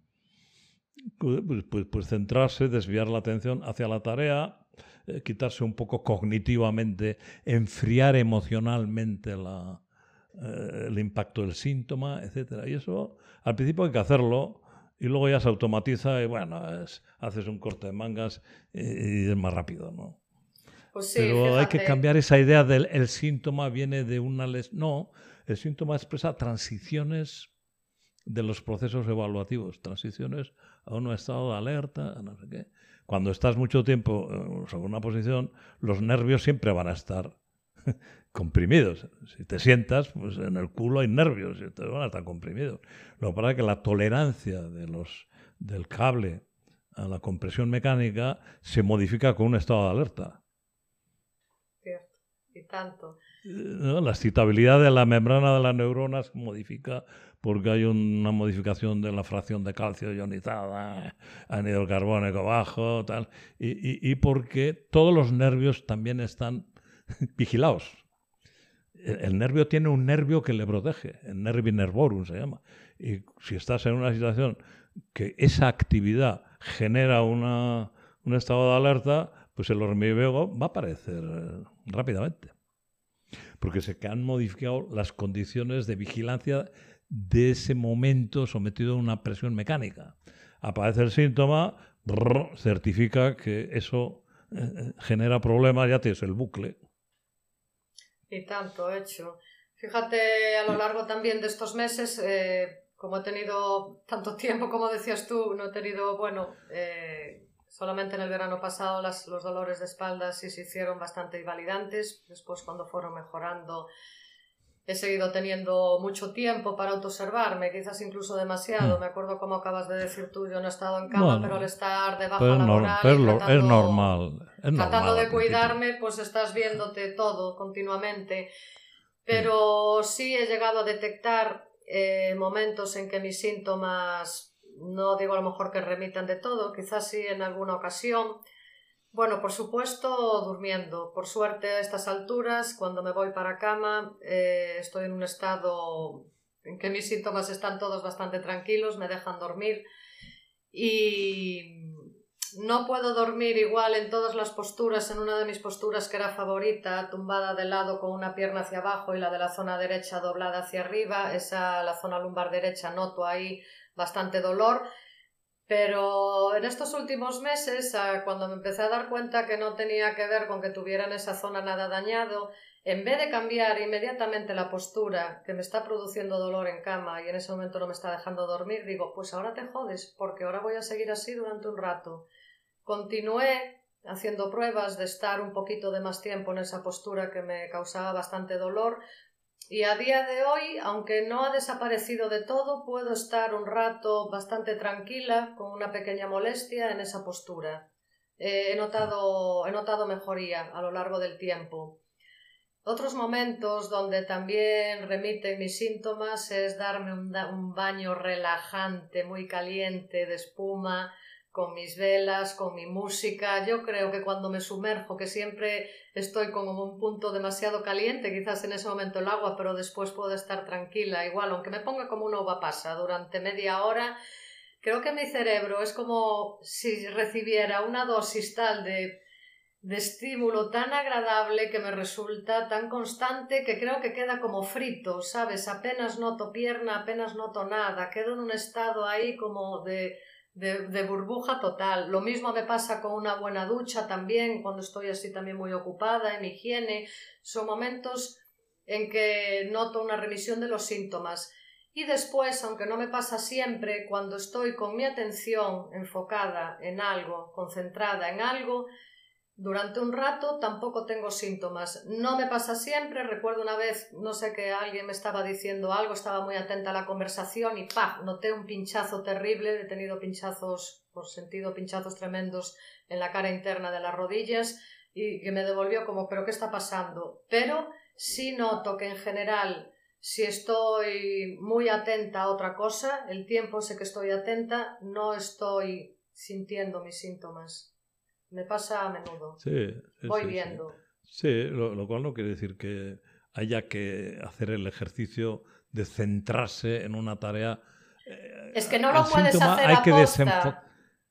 pues centrarse, desviar la atención hacia la tarea, quitarse un poco cognitivamente, enfriar emocionalmente el impacto del síntoma, etc. Y eso al principio hay que hacerlo y luego ya se automatiza y bueno, haces un corte de mangas y es más rápido, ¿no? Pues sí, Pero hay que fíjate. cambiar esa idea del el síntoma viene de una lesión. No, el síntoma expresa transiciones de los procesos evaluativos, transiciones a un estado de alerta, no sé qué. Cuando estás mucho tiempo sobre una posición, los nervios siempre van a estar comprimidos. Si te sientas, pues en el culo hay nervios, y entonces van a estar comprimidos. Lo que pasa es que la tolerancia del cable a la compresión mecánica se modifica con un estado de alerta. Cierto, y tanto. ¿No? La excitabilidad de la membrana de las neuronas se modifica porque hay una modificación de la fracción de calcio ionizada, anhídrido carbónico bajo, tal, y porque todos los nervios también están vigilados. El nervio tiene un nervio que le protege, el nervi nervorum se llama. Y si estás en una situación que esa actividad genera un estado de alerta, pues el hormigueo va a aparecer rápidamente. Porque se han modificado las condiciones de vigilancia de ese momento sometido a una presión mecánica. Aparece el síntoma, certifica que eso genera problemas, ya tienes el bucle. Y tanto hecho. Fíjate, a lo largo también de estos meses, como he tenido tanto tiempo, como decías tú, no he tenido, solamente en el verano pasado los dolores de espalda sí se hicieron bastante invalidantes. Después, cuando fueron mejorando, he seguido teniendo mucho tiempo para autoobservarme, quizás incluso demasiado. Me acuerdo como acabas de decir tú, yo no he estado en cama, pero al estar de baja laboral es normal. Tratando de cuidarme, pues estás viéndote todo continuamente. Pero sí he llegado a detectar momentos en que mis síntomas, no digo a lo mejor que remitan de todo, quizás sí en alguna ocasión. Bueno, por supuesto, durmiendo. Por suerte, a estas alturas, cuando me voy para cama, estoy en un estado en que mis síntomas están todos bastante tranquilos, me dejan dormir y no puedo dormir igual en todas las posturas. En una de mis posturas que era favorita, tumbada de lado con una pierna hacia abajo y la de la zona derecha doblada hacia arriba, la zona lumbar derecha, noto ahí bastante dolor. Pero en estos últimos meses, cuando me empecé a dar cuenta que no tenía que ver con que tuviera en esa zona nada dañado, en vez de cambiar inmediatamente la postura que me está produciendo dolor en cama y en ese momento no me está dejando dormir, digo, pues ahora te jodes, porque ahora voy a seguir así durante un rato. Continué haciendo pruebas de estar un poquito de más tiempo en esa postura que me causaba bastante dolor. Y a día de hoy, aunque no ha desaparecido de todo, puedo estar un rato bastante tranquila, con una pequeña molestia en esa postura. He notado mejoría a lo largo del tiempo. Otros momentos donde también remiten mis síntomas es darme un baño relajante, muy caliente, de espuma, con mis velas, con mi música. Yo creo que cuando me sumerjo, que siempre estoy como un punto demasiado caliente, quizás en ese momento el agua, pero después puedo estar tranquila, igual, aunque me ponga como una uva pasa durante media hora, creo que mi cerebro es como si recibiera una dosis tal de estímulo tan agradable que me resulta tan constante que creo que queda como frito, ¿sabes? Apenas noto pierna, apenas noto nada, quedo en un estado ahí como de burbuja total. Lo mismo me pasa con una buena ducha también, cuando estoy así también muy ocupada en higiene. Son momentos en que noto una remisión de los síntomas. Y después, aunque no me pasa siempre, cuando estoy con mi atención enfocada en algo, concentrada en algo, durante un rato tampoco tengo síntomas. No me pasa siempre. Recuerdo una vez, no sé, que alguien me estaba diciendo algo, estaba muy atenta a la conversación y ¡pam!, noté un pinchazo terrible. He tenido sentido pinchazos tremendos en la cara interna de las rodillas y que me devolvió como, ¿pero qué está pasando? Pero sí noto que en general, si estoy muy atenta a otra cosa, el tiempo sé que estoy atenta, no estoy sintiendo mis síntomas. Me pasa a menudo. Voy viendo. Sí, lo cual no quiere decir que haya que hacer el ejercicio de centrarse en una tarea. Es que no lo puedes hacer aposta.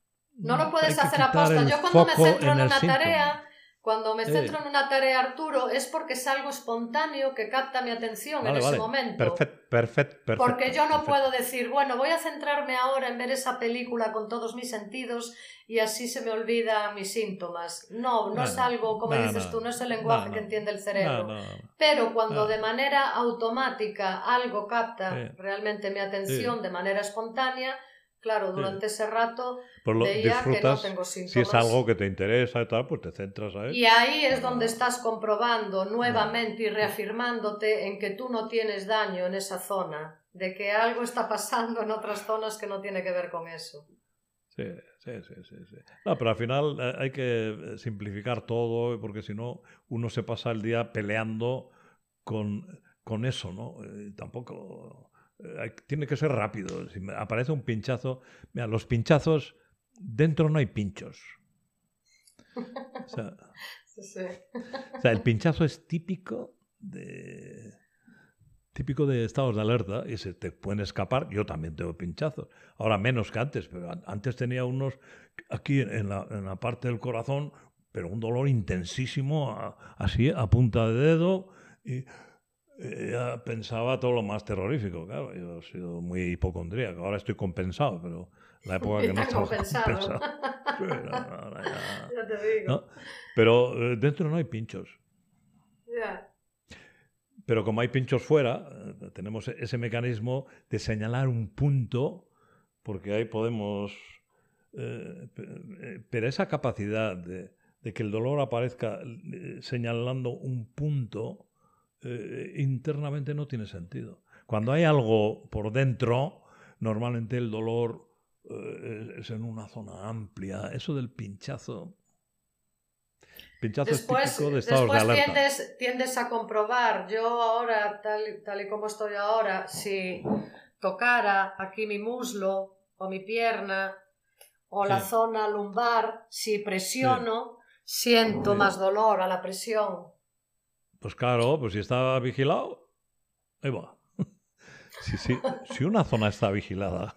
No lo puedes hacer aposta. Yo cuando me centro en una tarea, cuando me centro en una tarea, Arturo, es porque es algo espontáneo que capta mi atención en ese momento. Perfecto. Porque yo no puedo decir, bueno, voy a centrarme ahora en ver esa película con todos mis sentidos y así se me olvidan mis síntomas. No es algo, como dices tú, no es el lenguaje que entiende el cerebro. Pero cuando de manera automática algo capta realmente mi atención de manera espontánea, claro, durante ese rato veía que no tengo síntomas. Si es algo que te interesa y tal, pues te centras ahí. Y ahí es donde estás comprobando nuevamente y reafirmándote en que tú no tienes daño en esa zona, de que algo está pasando en otras zonas que no tiene que ver con eso. Sí. No, pero al final hay que simplificar todo, porque si no, uno se pasa el día peleando con eso, ¿no? Tampoco... tiene que ser rápido. Si me aparece un pinchazo... Mira, los pinchazos, dentro no hay pinchos. O sea, el pinchazo es típico de estados de alerta y se te pueden escapar. Yo también tengo pinchazos. Ahora menos que antes, pero antes tenía unos aquí en la parte del corazón, pero un dolor intensísimo, así a punta de dedo, y ya pensaba todo lo más terrorífico. Claro, yo he sido muy hipocondríaco, ahora estoy compensado, pero la época que no estaba compensado. Sí, ahora ya te digo. ¿no? Pero dentro no hay pinchos. Ya. Pero como hay pinchos fuera, tenemos ese mecanismo de señalar un punto, porque ahí podemos... pero esa capacidad de que el dolor aparezca señalando un punto, internamente no tiene sentido. Cuando hay algo por dentro, normalmente el dolor es en una zona amplia. Eso del pinchazo... Pinchazo Después, es típico de estados de alerta. tiendes a comprobar, yo ahora, tal y como estoy ahora, si tocara aquí mi muslo o mi pierna o la zona lumbar, si presiono, siento más dolor a la presión. Pues claro, pues si está vigilado, ahí va. Si una zona está vigilada,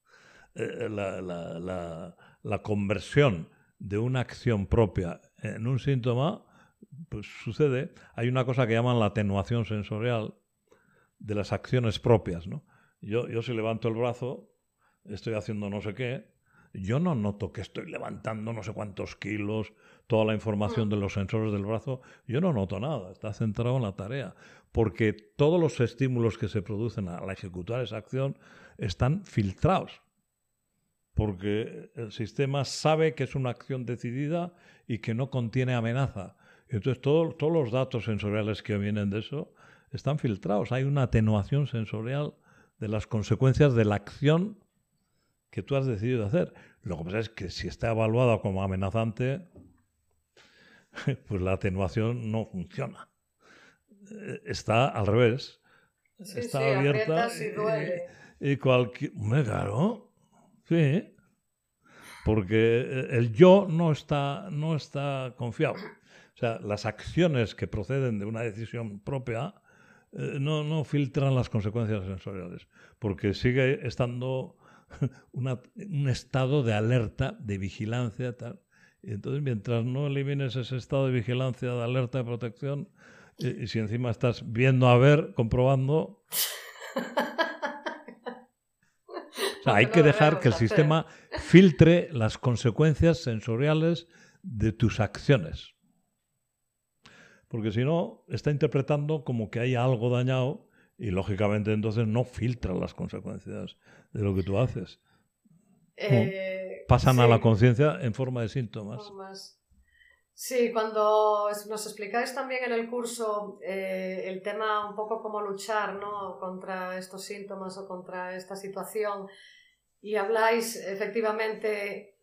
la conversión de una acción propia en un síntoma, pues sucede. Hay una cosa que llaman la atenuación sensorial de las acciones propias, ¿no? Yo si levanto el brazo, estoy haciendo no sé qué, yo no noto que estoy levantando no sé cuántos kilos, toda la información de los sensores del brazo, yo no noto nada, está centrado en la tarea, porque todos los estímulos que se producen al ejecutar esa acción están filtrados, porque el sistema sabe que es una acción decidida y que no contiene amenaza. Entonces todos los datos sensoriales que vienen de eso están filtrados, hay una atenuación sensorial de las consecuencias de la acción que tú has decidido hacer. Lo que pasa es que si está evaluada como amenazante, pues la atenuación no funciona. Está al revés. Sí, está sí, abierta aprietas y duele. Y cualquier... Claro, sí. Porque el yo no está confiado. O sea, las acciones que proceden de una decisión propia no filtran las consecuencias sensoriales, porque sigue estando un estado de alerta, de vigilancia, tal. Y entonces, mientras no elimines ese estado de vigilancia, de alerta, de protección, y si encima estás viendo a ver, comprobando... O sea, hay que dejar que el sistema filtre las consecuencias sensoriales de tus acciones. Porque si no, está interpretando como que hay algo dañado y, lógicamente, entonces no filtra las consecuencias de lo que tú haces. Pasan a la conciencia en forma de síntomas. Sí, cuando nos explicáis también en el curso el tema un poco cómo luchar, ¿no?, contra estos síntomas o contra esta situación, y habláis efectivamente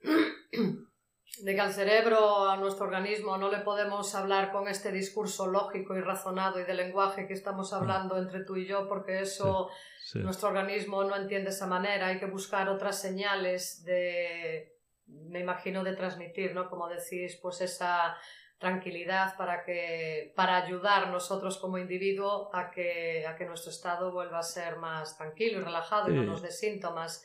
de que al cerebro, a nuestro organismo, no le podemos hablar con este discurso lógico y razonado y de lenguaje que estamos hablando entre tú y yo, porque eso nuestro organismo no entiende de esa manera. Hay que buscar otras señales me imagino, de transmitir, ¿no?, como decís, pues esa tranquilidad para ayudar nosotros como individuo a que nuestro estado vuelva a ser más tranquilo y relajado y no nos dé síntomas.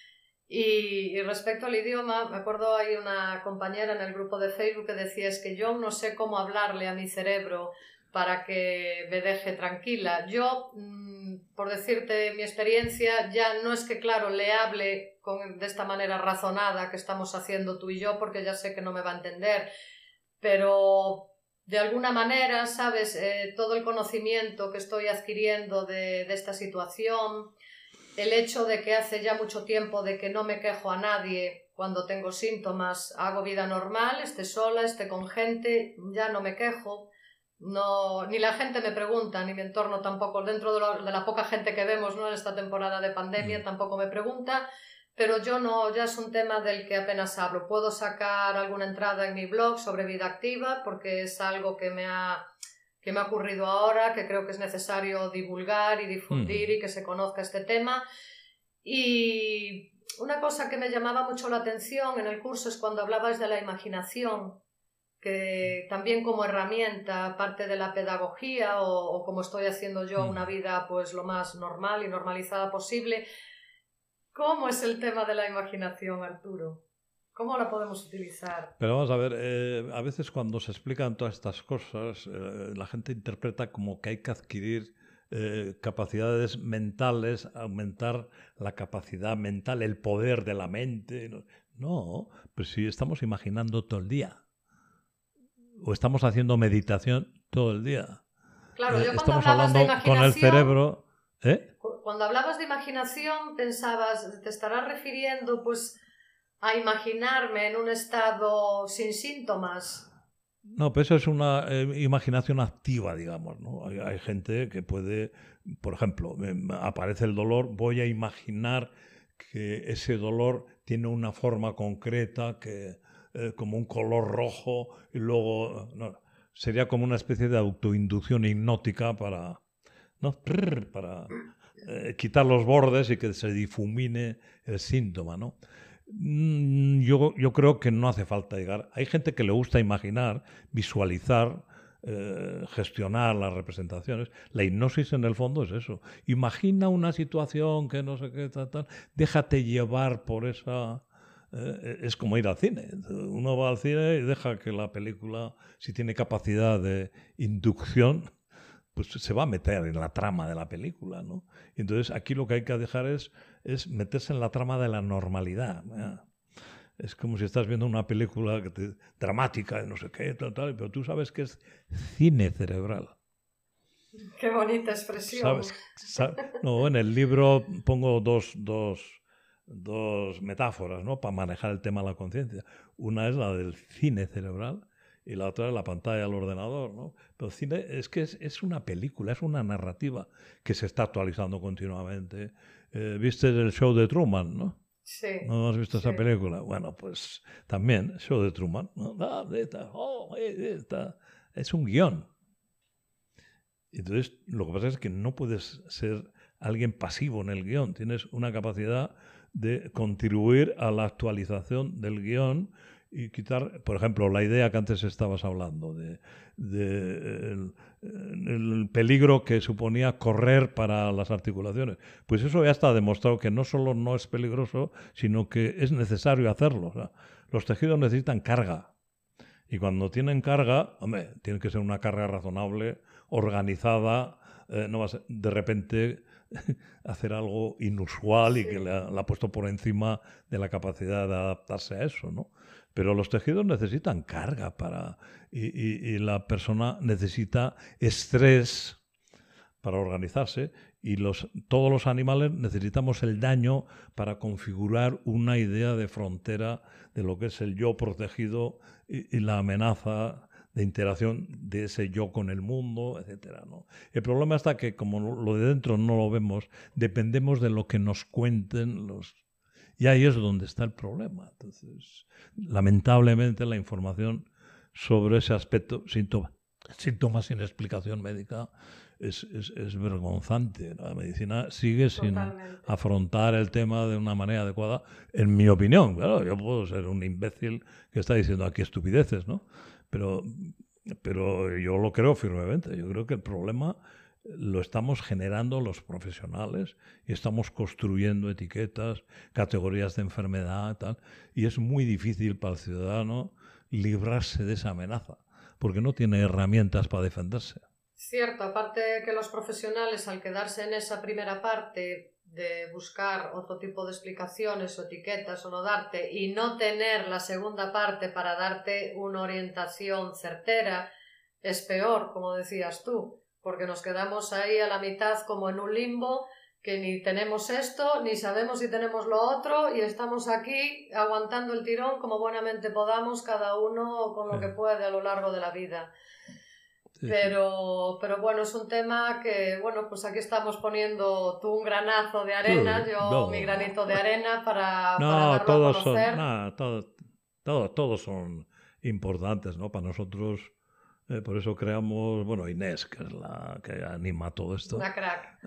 Y respecto al idioma, me acuerdo, hay una compañera en el grupo de Facebook que decía: es que yo no sé cómo hablarle a mi cerebro para que me deje tranquila. Yo, por decirte mi experiencia, ya no es que, claro, le hable de esta manera razonada que estamos haciendo tú y yo, porque ya sé que no me va a entender, pero de alguna manera, ¿sabes? Todo el conocimiento que estoy adquiriendo de esta situación, el hecho de que hace ya mucho tiempo de que no me quejo a nadie cuando tengo síntomas, hago vida normal, esté sola, esté con gente, ya no me quejo. No, ni la gente me pregunta, ni mi entorno tampoco, dentro de la poca gente que vemos, ¿no?, en esta temporada de pandemia, tampoco me pregunta, pero yo no, ya es un tema del que apenas hablo. Puedo sacar alguna entrada en mi blog sobre vida activa, porque es algo que me ha ocurrido ahora, que creo que es necesario divulgar y difundir y que se conozca este tema. Y una cosa que me llamaba mucho la atención en el curso es cuando hablabas de la imaginación, que también como herramienta, aparte de la pedagogía o como estoy haciendo yo una vida pues lo más normal y normalizada posible. ¿Cómo es el tema de la imaginación, Arturo? ¿Cómo la podemos utilizar? Pero vamos a ver, a veces cuando se explican todas estas cosas, la gente interpreta como que hay que adquirir capacidades mentales, aumentar la capacidad mental, el poder de la mente. No, pues si estamos imaginando todo el día, o estamos haciendo meditación todo el día, Claro, yo cuando estamos hablabas de hablando con el imaginación, cerebro. cuando hablabas de imaginación, pensabas, te estarás refiriendo pues a imaginarme en un estado sin síntomas. No, pero eso es una imaginación activa, digamos, ¿no? Hay gente que puede, por ejemplo, aparece el dolor, voy a imaginar que ese dolor tiene una forma concreta, que como un color rojo, y luego no, sería como una especie de autoinducción hipnótica para, ¿no? Para quitar los bordes y que se difumine el síntoma, ¿no? Yo creo que no hace falta llegar. Hay gente que le gusta imaginar, visualizar, gestionar las representaciones. La hipnosis en el fondo es eso. Imagina una situación que no sé qué, tal. Déjate llevar por esa... es como ir al cine. Uno va al cine y deja que la película, si tiene capacidad de inducción, pues se va a meter en la trama de la película, ¿no? Y entonces aquí lo que hay que dejar es meterse en la trama de la normalidad. Es como si estás viendo una película dramática, no sé qué, tal, pero tú sabes que es cine cerebral. Qué bonita expresión. No, en el libro pongo dos metáforas, ¿no? Para manejar el tema de la conciencia. Una es la del cine cerebral y la otra es la pantalla del ordenador, ¿no? Pero el cine es que es una película, es una narrativa que se está actualizando continuamente. ¿Viste el show de Truman, no? Sí. ¿No has visto sí. esa película? Bueno, pues también, show de Truman, ¿no? Es un guión. Entonces, lo que pasa es que no puedes ser alguien pasivo en el guión. Tienes una capacidad de contribuir a la actualización del guión y quitar, por ejemplo, la idea que antes estabas hablando de el peligro que suponía correr para las articulaciones. Pues eso ya está demostrado que no solo no es peligroso, sino que es necesario hacerlo. O sea, los tejidos necesitan carga. Y cuando tienen carga, hombre, tiene que ser una carga razonable, organizada, no vas de repente hacer algo inusual y que la ha puesto por encima de la capacidad de adaptarse a eso, ¿no? Pero los tejidos necesitan carga y la persona necesita estrés para organizarse y todos los animales necesitamos el daño para configurar una idea de frontera de lo que es el yo protegido y la amenaza de interacción de ese yo con el mundo, etcétera, ¿no? El problema está que como lo de dentro no lo vemos, dependemos de lo que nos cuenten los... Y ahí es donde está el problema. Entonces, lamentablemente la información sobre ese aspecto, síntomas sin explicación médica, es vergonzante. La medicina sigue sin afrontar el tema de una manera adecuada, en mi opinión. Claro, yo puedo ser un imbécil que está diciendo aquí estupideces, ¿no? Pero yo lo creo firmemente. Yo creo que el problema lo estamos generando los profesionales y estamos construyendo etiquetas, categorías de enfermedad, tal, y es muy difícil para el ciudadano librarse de esa amenaza, porque no tiene herramientas para defenderse. Cierto, aparte que los profesionales, al quedarse en esa primera parte de buscar otro tipo de explicaciones o etiquetas o no darte y no tener la segunda parte para darte una orientación certera, es peor, como decías tú, porque nos quedamos ahí a la mitad como en un limbo que ni tenemos esto, ni sabemos si tenemos lo otro y estamos aquí aguantando el tirón como buenamente podamos, cada uno con lo que puede a lo largo de la vida. Pero bueno, es un tema que, bueno, pues aquí estamos poniendo tú un granazo de arena, yo mi granito de arena para darlo a conocer. Todos son importantes, ¿no? Para nosotros, por eso creamos, bueno, Inés, que es la que anima todo esto. Una crack.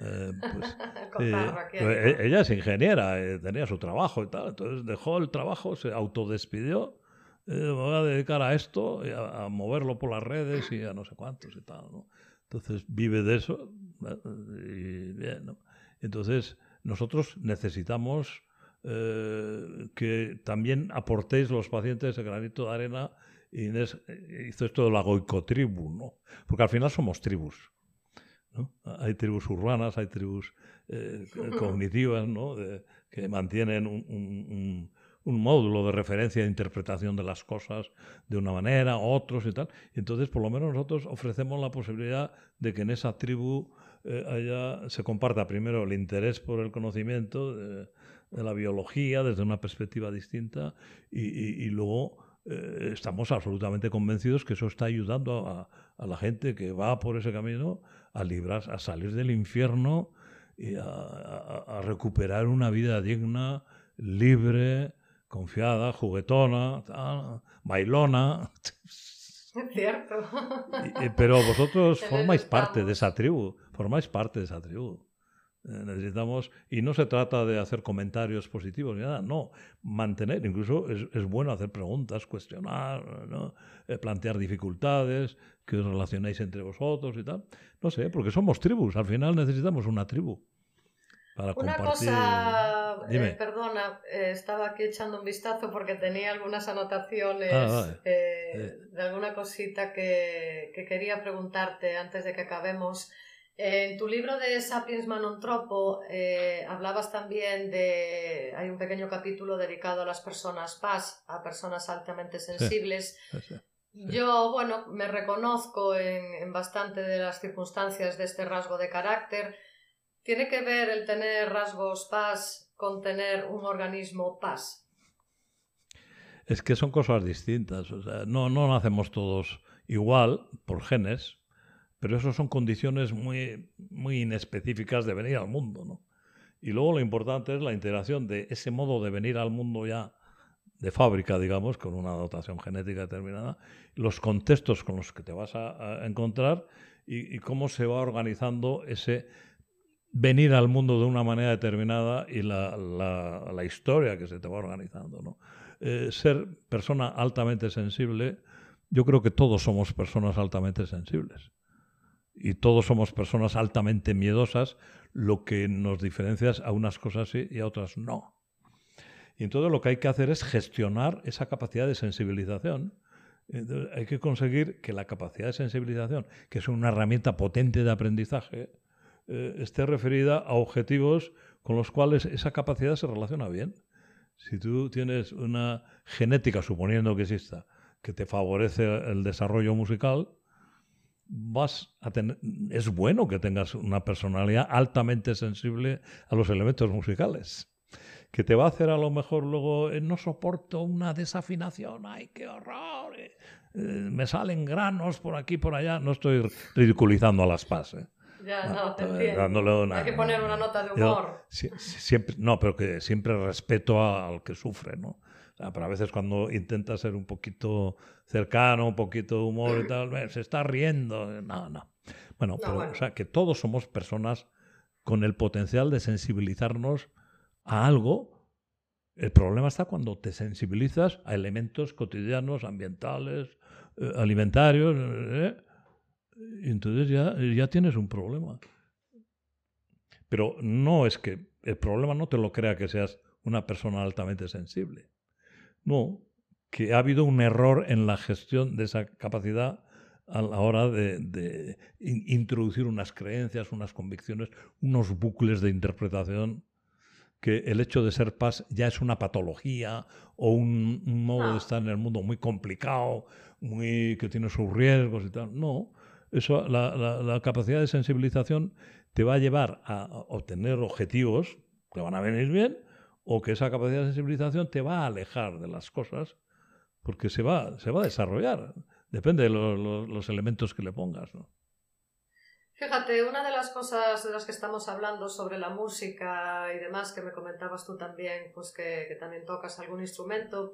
Ella es ingeniera, tenía su trabajo y tal, entonces dejó el trabajo, se autodespidió. Me voy a dedicar a esto, a moverlo por las redes y a no sé cuántos y tal, ¿no? Entonces vive de eso y bien, ¿no? Entonces nosotros necesitamos que también aportéis los pacientes el granito de arena. Y Inés hizo esto de la goicotribu, ¿no? Porque al final somos tribus, ¿no? Hay tribus urbanas, hay tribus cognitivas, ¿no? Que mantienen un módulo de referencia de interpretación de las cosas de una manera, otros y tal. Y entonces, por lo menos nosotros ofrecemos la posibilidad de que en esa tribu se comparta primero el interés por el conocimiento de la biología desde una perspectiva distinta y luego estamos absolutamente convencidos que eso está ayudando a la gente que va por ese camino a salir del infierno y a recuperar una vida digna, libre, confiada, juguetona, bailona. Es cierto. Pero vosotros En formáis eso parte de esa estamos. tribu, necesitamos, y no se trata de hacer comentarios positivos ni nada, no, mantener, incluso es bueno hacer preguntas, cuestionar, ¿no? Plantear dificultades, que os relacionéis entre vosotros y tal. No sé, porque somos tribus, al final necesitamos una tribu para Una compartir. cosa, Dime. perdona, estaba aquí echando un vistazo porque tenía algunas Ah, anotaciones vale. de alguna cosita que quería preguntarte antes de que acabemos. En tu libro de Sapiens Manontropo hablabas también de... Hay un pequeño capítulo dedicado a las personas PAS, a personas altamente Sí, sensibles. sí, sí, sí. Yo, bueno, me reconozco en bastante de las circunstancias de este rasgo de carácter. ¿Tiene que ver el tener rasgos PAS con tener un organismo PAS? Es que son cosas distintas. O sea, no nacemos todos igual por genes, pero eso son condiciones muy inespecíficas de venir al mundo, ¿no? Y luego lo importante es la interacción de ese modo de venir al mundo ya de fábrica, digamos, con una dotación genética determinada, los contextos con los que te vas a encontrar y cómo se va organizando ese venir al mundo de una manera determinada y la historia que se te va organizando, ¿no? Ser persona altamente sensible, yo creo que todos somos personas altamente sensibles y todos somos personas altamente miedosas, lo que nos diferencia a unas cosas sí y a otras no. Y entonces lo que hay que hacer es gestionar esa capacidad de sensibilización. Entonces, hay que conseguir que la capacidad de sensibilización, que es una herramienta potente de aprendizaje, esté referida a objetivos con los cuales esa capacidad se relaciona bien. Si tú tienes una genética, suponiendo que exista, que te favorece el desarrollo musical, es bueno que tengas una personalidad altamente sensible a los elementos musicales. Que te va a hacer a lo mejor luego, no soporto una desafinación, ¡ay, qué horror! Me salen granos por aquí por allá. No estoy ridiculizando a las PAS, ¿eh? Ya, No, no, te entiendo. dándole Hay que poner una nota de yo humor. siempre, no, pero que siempre respeto al que sufre, ¿no? O sea, pero a veces cuando intenta ser un poquito cercano, un poquito de humor y tal, se está riendo. No, no. Bueno, No, pero o bueno. sea, que todos somos personas con el potencial de sensibilizarnos a algo. El problema está cuando te sensibilizas a elementos cotidianos, ambientales, alimentarios, y entonces ya tienes un problema. Pero no es que el problema no te lo crea que seas una persona altamente sensible. No, que ha habido un error en la gestión de esa capacidad a la hora de introducir unas creencias, unas convicciones, unos bucles de interpretación, que el hecho de ser PAS ya es una patología o un modo de No. estar en el mundo muy complicado, que tiene sus riesgos y tal. No, eso, la capacidad de sensibilización te va a llevar a obtener objetivos que van a venir bien, o que esa capacidad de sensibilización te va a alejar de las cosas porque se va a desarrollar. Depende de los elementos que le pongas, ¿no? Fíjate, una de las cosas de las que estamos hablando sobre la música y demás, que me comentabas tú también, pues que también tocas algún instrumento,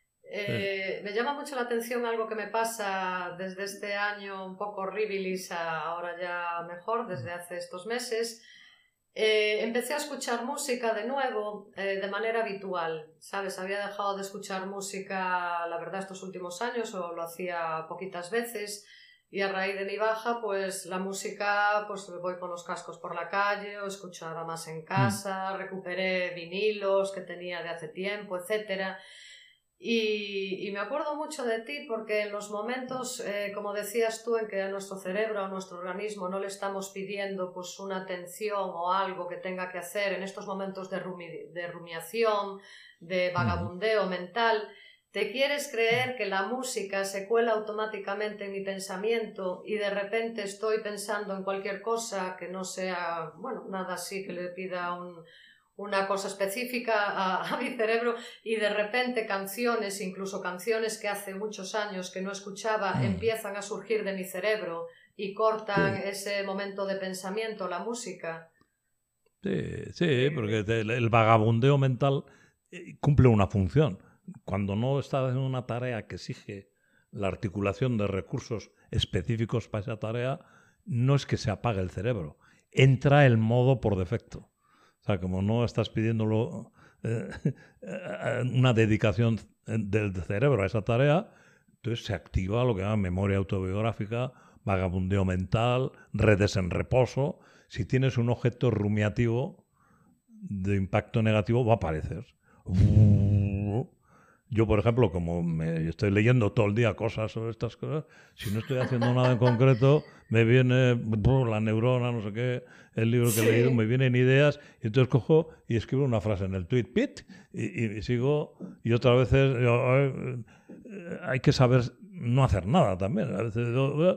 me llama mucho la atención algo que me pasa desde este año un poco horribilis a ahora ya mejor, desde hace estos meses. Empecé a escuchar música de nuevo de manera habitual, ¿sabes? Había dejado de escuchar música, la verdad, estos últimos años o lo hacía poquitas veces Y a raíz de mi baja, pues la música, pues voy con los cascos por la calle, o escuchaba más en casa, recuperé vinilos que tenía de hace tiempo, etcétera. Y me acuerdo mucho de ti porque en los momentos, como decías tú, en que a nuestro cerebro, a nuestro organismo no le estamos pidiendo pues una atención o algo que tenga que hacer en estos momentos de rumiación, de vagabundeo mental, te quieres creer que la música se cuela automáticamente en mi pensamiento y de repente estoy pensando en cualquier cosa que no sea, bueno, nada así que le pida una cosa específica a mi cerebro, y de repente canciones, incluso canciones que hace muchos años que no escuchaba, empiezan a surgir de mi cerebro y cortan ese momento de pensamiento, la música. Sí, porque el vagabundeo mental cumple una función. Cuando no estás en una tarea que exige la articulación de recursos específicos para esa tarea, no es que se apague el cerebro, entra el modo por defecto. O sea, como no estás pidiéndolo una dedicación del cerebro a esa tarea, entonces se activa lo que llaman memoria autobiográfica, vagabundeo mental, redes en reposo. Si tienes un objeto rumiativo de impacto negativo, va a aparecer. Yo, por ejemplo, como estoy leyendo todo el día cosas sobre estas cosas, si no estoy haciendo nada en concreto, me viene la neurona, no sé qué, el libro que he leído, me vienen ideas, y entonces cojo y escribo una frase en el tweet, pit, y sigo, y otras veces hay que saber no hacer nada también. A veces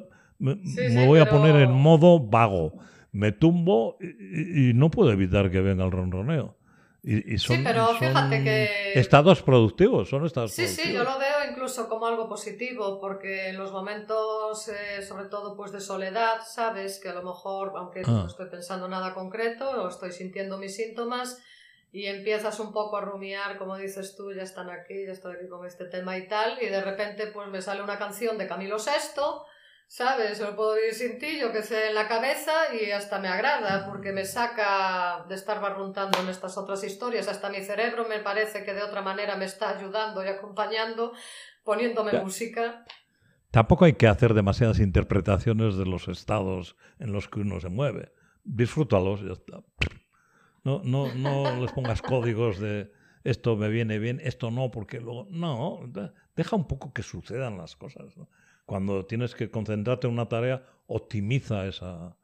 me voy a poner en modo vago, me tumbo y no puedo evitar que venga el ronroneo. Y son, sí, pero fíjate que... estados productivos, son estados sí, productivos. Sí, yo lo veo incluso como algo positivo, porque en los momentos, sobre todo pues de soledad, sabes que a lo mejor, aunque no estoy pensando nada concreto, o estoy sintiendo mis síntomas, y empiezas un poco a rumiar, como dices tú, ya estoy aquí con este tema y tal, y de repente pues me sale una canción de Camilo Sesto, ¿sabes? No puedo vivir sin ti, yo que sé, en la cabeza, y hasta me agrada porque me saca de estar barruntando en estas otras historias. Hasta mi cerebro me parece que de otra manera me está ayudando y acompañando poniéndome música. Tampoco hay que hacer demasiadas interpretaciones de los estados en los que uno se mueve. Disfrútalos y ya está. No les pongas códigos de esto me viene bien, esto no, porque luego... No, deja un poco que sucedan las cosas, ¿no? Cuando tienes que concentrarte en una tarea, optimiza esa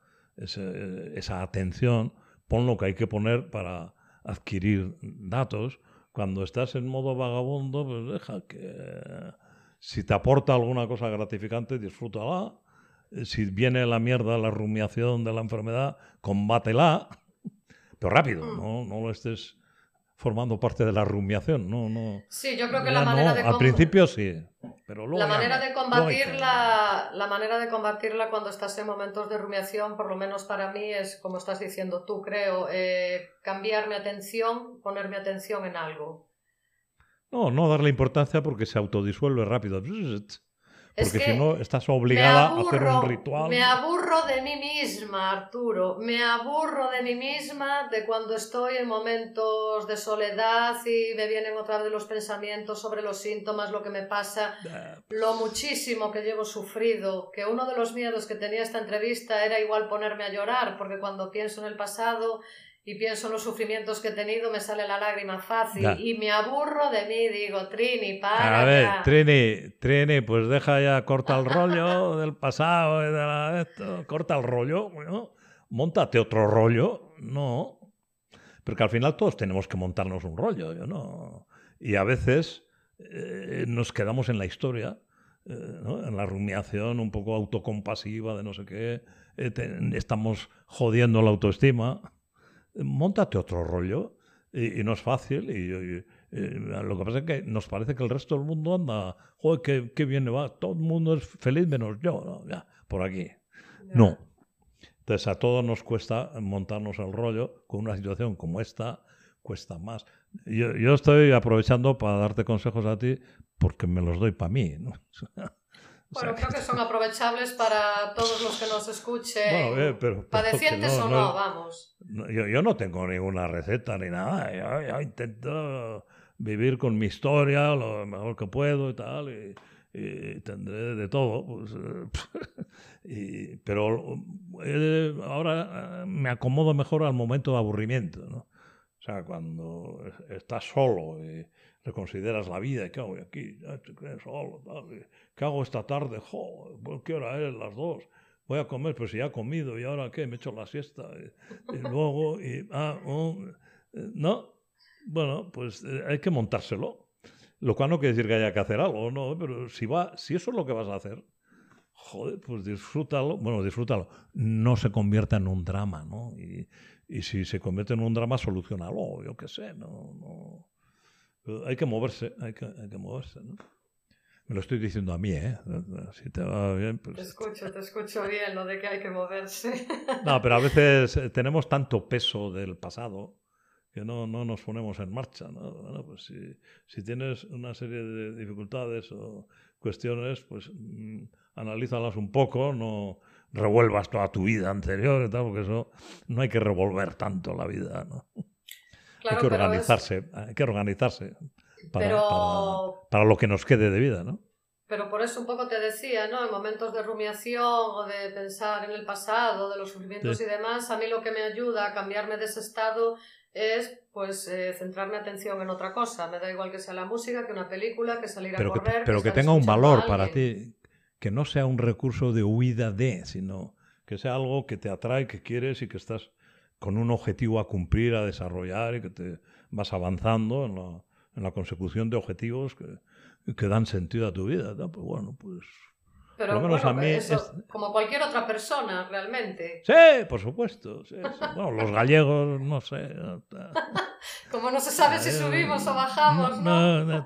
atención, pon lo que hay que poner para adquirir datos. Cuando estás en modo vagabundo, pues deja que... Si te aporta alguna cosa gratificante, disfrútala. Si viene la mierda, la rumiación de la enfermedad, combátela. Pero rápido, no lo estés formando parte de la rumiación. No, sí, yo creo que la manera al principio sí, pero luego la manera ya de combatirla, la manera de combatirla cuando estás en momentos de rumiación, por lo menos para mí, es como estás diciendo tú, creo, cambiar mi atención, poner mi atención en algo. No darle importancia porque se autodisuelve rápido. Porque si no, estás me obligada a hacer un ritual. aburro de mí misma, Arturo. Me aburro de mí misma de cuando estoy en momentos de soledad y me vienen otra vez los pensamientos sobre los síntomas, lo que me pasa, lo muchísimo que llevo sufrido, que uno de los miedos que tenía esta entrevista era igual ponerme a llorar, porque cuando pienso en el pasado y pienso en los sufrimientos que he tenido, me sale la lágrima fácil y me aburro de mí. Digo, Trini, para a ver, ya. Trini, pues deja ya, corta el rollo del pasado, corta el rollo, ¿no? Móntate otro rollo, no. Porque al final todos tenemos que montarnos un rollo, ¿no? Y a veces nos quedamos en la historia, ¿no? En la rumiación un poco autocompasiva de no sé qué, estamos jodiendo la autoestima. Móntate otro rollo y no es fácil lo que pasa es que nos parece que el resto del mundo anda, joder, qué bien le va, todo el mundo es feliz menos yo, ¿no? Ya, por aquí. No. Entonces a todos nos cuesta montarnos el rollo, con una situación como esta cuesta más. Yo estoy aprovechando para darte consejos a ti porque me los doy para mí, ¿no? Bueno, creo que son aprovechables para todos los que nos escuchen, bueno, pero padecientes o no, vamos. Yo no tengo ninguna receta ni nada. Yo intento vivir con mi historia lo mejor que puedo y tal. y tendré de todo. Pues, pero ahora me acomodo mejor al momento de aburrimiento, ¿no? O sea, cuando estás solo y reconsideras la vida, ¿qué hago aquí? Solo, tal, ¿qué hago esta tarde? Joder, ¿qué hora es? Las 2. Voy a comer, pues si ya he comido, ¿y ahora qué? Me echo la siesta. Y luego, no, bueno, pues hay que montárselo. Lo cual no quiere decir que haya que hacer algo, no, pero si eso es lo que vas a hacer, joder, pues disfrútalo. Bueno, disfrútalo. No se convierta en un drama, ¿no? Y si se convierte en un drama, solucionalo, yo qué sé, no. Hay que moverse, hay que moverse, ¿no? Me lo estoy diciendo a mí, ¿eh? Si te va bien, pues... Te escucho bien lo de que hay que moverse. No, pero a veces tenemos tanto peso del pasado que no nos ponemos en marcha, ¿no? Bueno, pues si tienes una serie de dificultades o cuestiones, pues analízalas un poco, no revuelvas toda tu vida anterior y tal, porque eso no hay que revolver tanto la vida, ¿no? Claro, hay que organizarse para lo que nos quede de vida, ¿no? Pero por eso un poco te decía, ¿no? En momentos de rumiación o de pensar en el pasado, de los sufrimientos y demás, a mí lo que me ayuda a cambiarme de ese estado es pues centrar atención en otra cosa. Me da igual que sea la música, que una película, que salir a correr. Pero que tenga un valor para ti, que no sea un recurso de huida de, sino que sea algo que te atrae, que quieres y que estás con un objetivo a cumplir, a desarrollar y que te vas avanzando en la consecución de objetivos que dan sentido a tu vida, ¿no? Pues bueno, pues... Pero por lo menos a mí como cualquier otra persona, realmente. Sí, por supuesto. Sí. Bueno, los gallegos, no sé. Como no se sabe si subimos o bajamos, ¿no?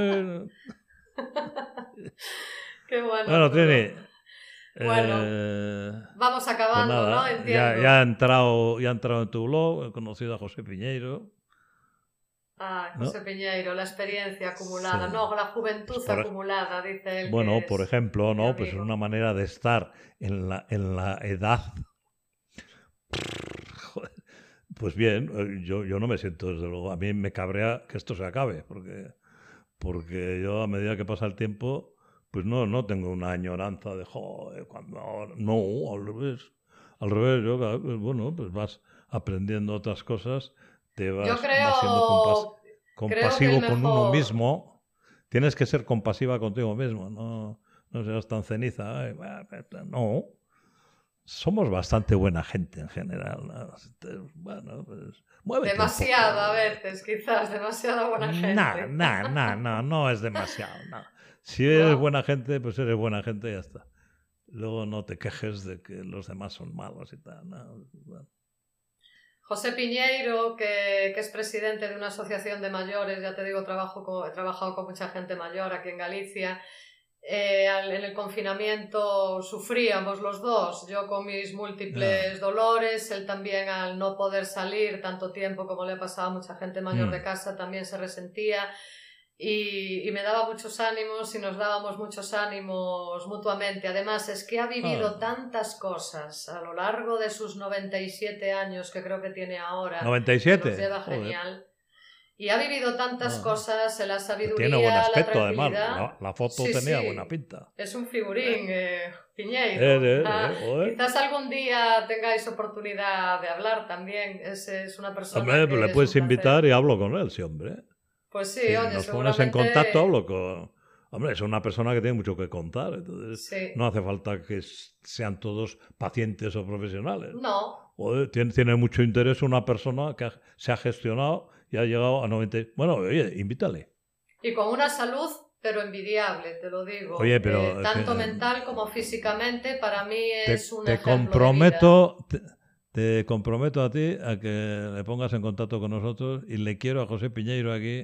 Qué bueno. Bueno, Trini. Vamos acabando, pues nada, ¿no? Entiendo. Ya ha entrado en tu blog, he conocido a José Piñeiro. José ¿no? Piñeiro, la experiencia acumulada, sí. No, la juventud acumulada, dice él. Bueno, por ejemplo, ¿no? Pues es una manera de estar en la edad. Joder. Pues bien, yo no me siento, desde luego, a mí me cabrea que esto se acabe, porque yo a medida que pasa el tiempo, pues no tengo una añoranza de, joder, no, al revés, yo, bueno, pues vas aprendiendo otras cosas, vas siendo compasivo con uno mismo, tienes que ser compasiva contigo mismo, no seas tan ceniza, no. Somos bastante buena gente en general, ¿no? Bueno, pues muévete demasiado a veces, quizás, demasiada buena gente. No es demasiado, no. Si eres buena gente, pues eres buena gente y ya está. Luego no te quejes de que los demás son malos y tal, ¿no? Bueno. José Piñeiro, que es presidente de una asociación de mayores, ya te digo, he trabajado con mucha gente mayor aquí en Galicia. En el confinamiento sufríamos los dos, yo con mis múltiples dolores, él también al no poder salir tanto tiempo como le ha pasado a mucha gente mayor de casa también se resentía y me daba muchos ánimos y nos dábamos muchos ánimos mutuamente. Además es que ha vivido tantas cosas a lo largo de sus 97 años que creo que tiene ahora. 97. Que nos lleva genial. Y ha vivido tantas cosas en la sabiduría, tiene buen aspecto, la tranquilidad. Además. La foto tenía buena pinta. Es un figurín, Piñeiro. Quizás algún día tengáis oportunidad de hablar también. Es una persona hombre, pues le puedes invitar y hablo con él, sí, hombre. Pues sí, si oye, nos pones en contacto, hablo con... Hombre, es una persona que tiene mucho que contar, entonces no hace falta que sean todos pacientes o profesionales. No. Tiene mucho interés una persona que se ha gestionado y ha llegado a 90... Bueno, oye, invítale. Y con una salud, pero envidiable, te lo digo. Oye, pero... tanto mental como físicamente, para mí es un ejemplo comprometo, de vida. Te comprometo a ti a que le pongas en contacto con nosotros y le quiero a José Piñeiro aquí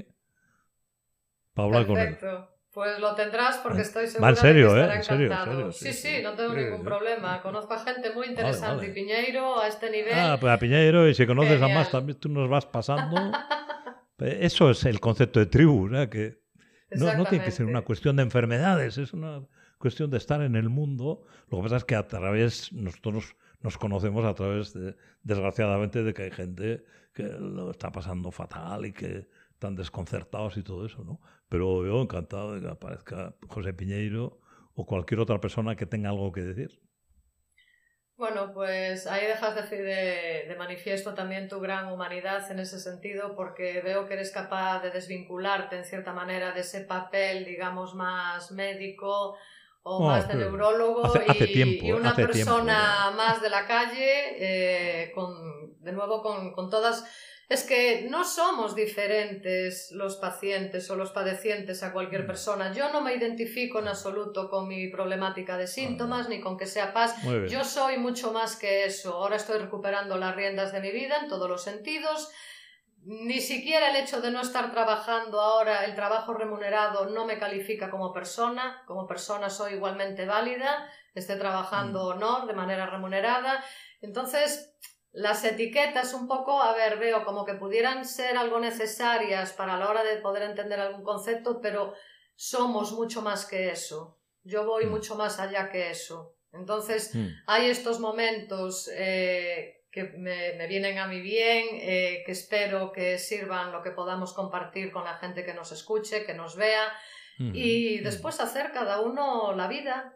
para hablar con él. Perfecto. Pues lo tendrás porque estoy segura en serio, de que estará encantado. ¿En serio? Sí, no tengo ningún problema. Conozco a gente muy interesante y Piñeiro a este nivel... pues a Piñeiro, y si conoces a más también tú nos vas pasando. Eso es el concepto de tribu, ¿eh? Que no tiene que ser una cuestión de enfermedades, es una cuestión de estar en el mundo. Lo que pasa es que nosotros nos conocemos a través, desgraciadamente, de que hay gente que lo está pasando fatal y que tan desconcertados y todo eso, ¿no? Pero yo encantado de que aparezca José Piñeiro o cualquier otra persona que tenga algo que decir. Bueno, pues ahí dejas de manifiesto también tu gran humanidad en ese sentido, porque veo que eres capaz de desvincularte en cierta manera de ese papel, digamos, más médico o más de neurólogo y una persona más de la calle, de nuevo con todas... Es que no somos diferentes los pacientes o los padecientes a cualquier persona. Yo no me identifico en absoluto con mi problemática de síntomas ni con que sea paz. Yo soy mucho más que eso. Ahora estoy recuperando las riendas de mi vida en todos los sentidos. Ni siquiera el hecho de no estar trabajando ahora, el trabajo remunerado, no me califica como persona. Como persona soy igualmente válida, esté trabajando o no de manera remunerada. Entonces... Las etiquetas un poco, a ver, veo como que pudieran ser algo necesarias para la hora de poder entender algún concepto, pero somos mucho más que eso. Yo voy mucho más allá que eso. Entonces, hay estos momentos que me vienen a mí bien, que espero que sirvan lo que podamos compartir con la gente que nos escuche, que nos vea, y después hacer cada uno la vida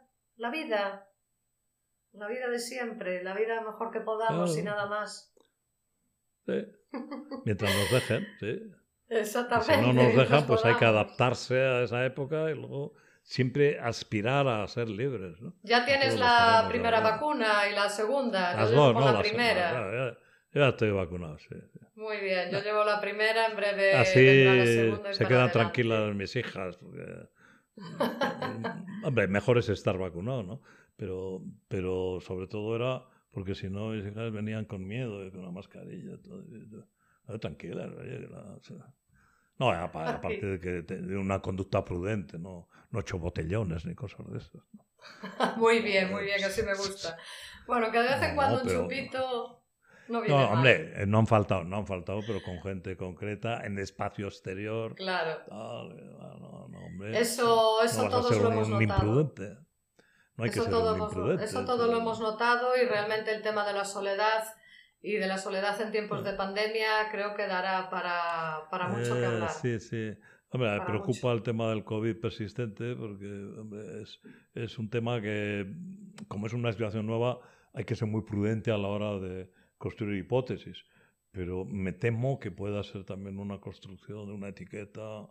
de siempre, la vida mejor que podamos y nada más. Sí. Mientras nos dejen, sí. Exactamente. Y si no nos dejan, pues hay que adaptarse a esa época y luego siempre aspirar a ser libres, ¿no? Ya tienes la primera vacuna y la segunda. Las dos, no, la primera. Ya estoy vacunado, sí. Muy bien, yo llevo la primera, en breve así vendrá la segunda. Se quedan tranquilas mis hijas. Porque, hombre, mejor es estar vacunado, ¿no? Pero sobre todo era porque si no, mis hijas venían con miedo, con la mascarilla, todo. Tranquilas, no, aparte de una conducta prudente, no 8 botellones ni cosas de esas, ¿no? Muy bien, así me gusta. Bueno, que de vez en cuando un chupito no viene mal. Hombre, no han faltado, pero con gente concreta, en espacio exterior. Claro. Hombre, eso todos lo hemos notado. Imprudente. No hay que ser un imprudente. Eso todo lo hemos notado y realmente el tema de la soledad y de la soledad en tiempos de pandemia creo que dará para mucho que hablar. Sí. Hombre, me preocupa el tema del COVID persistente porque hombre, es un tema que, como es una situación nueva, hay que ser muy prudente a la hora de construir hipótesis. Pero me temo que pueda ser también una construcción de una etiqueta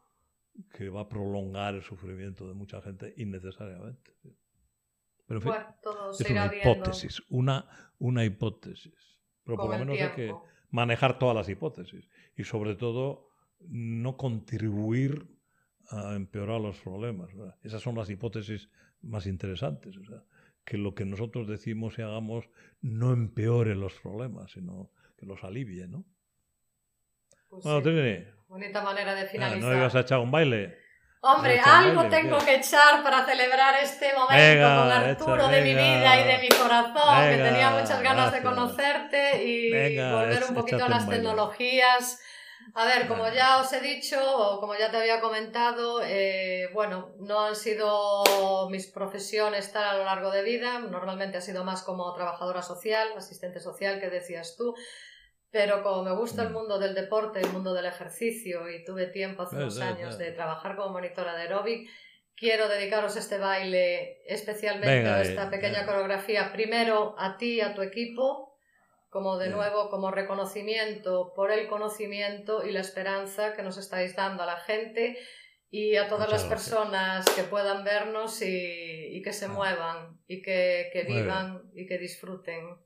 que va a prolongar el sufrimiento de mucha gente innecesariamente. Pero en fin, es una hipótesis, una hipótesis. Pero por lo menos hay que manejar todas las hipótesis y sobre todo no contribuir a empeorar los problemas, ¿verdad? Esas son las hipótesis más interesantes. O sea, que lo que nosotros decimos y hagamos no empeore los problemas, sino que los alivie, ¿no? Pues bueno, sí. Trini. Bonita manera de finalizar. ¿No ibas a echar un baile? Hombre, algo tengo que echar para celebrar este momento con Arturo de mi vida y de mi corazón, que tenía muchas ganas de conocerte y volver un poquito a las tecnologías. A ver, como ya os he dicho, o como ya te había comentado, bueno, no han sido mis profesiones tal a lo largo de vida, normalmente ha sido más como trabajadora social, asistente social, que decías tú. Pero como me gusta el mundo del deporte, el mundo del ejercicio y tuve tiempo hace unos años de trabajar como monitora de aeróbic, quiero dedicaros este baile especialmente a esta pequeña coreografía, primero a ti y a tu equipo, como de nuevo como reconocimiento por el conocimiento y la esperanza que nos estáis dando a la gente y a todas las personas que puedan vernos y que se muevan y que vivan y que disfruten.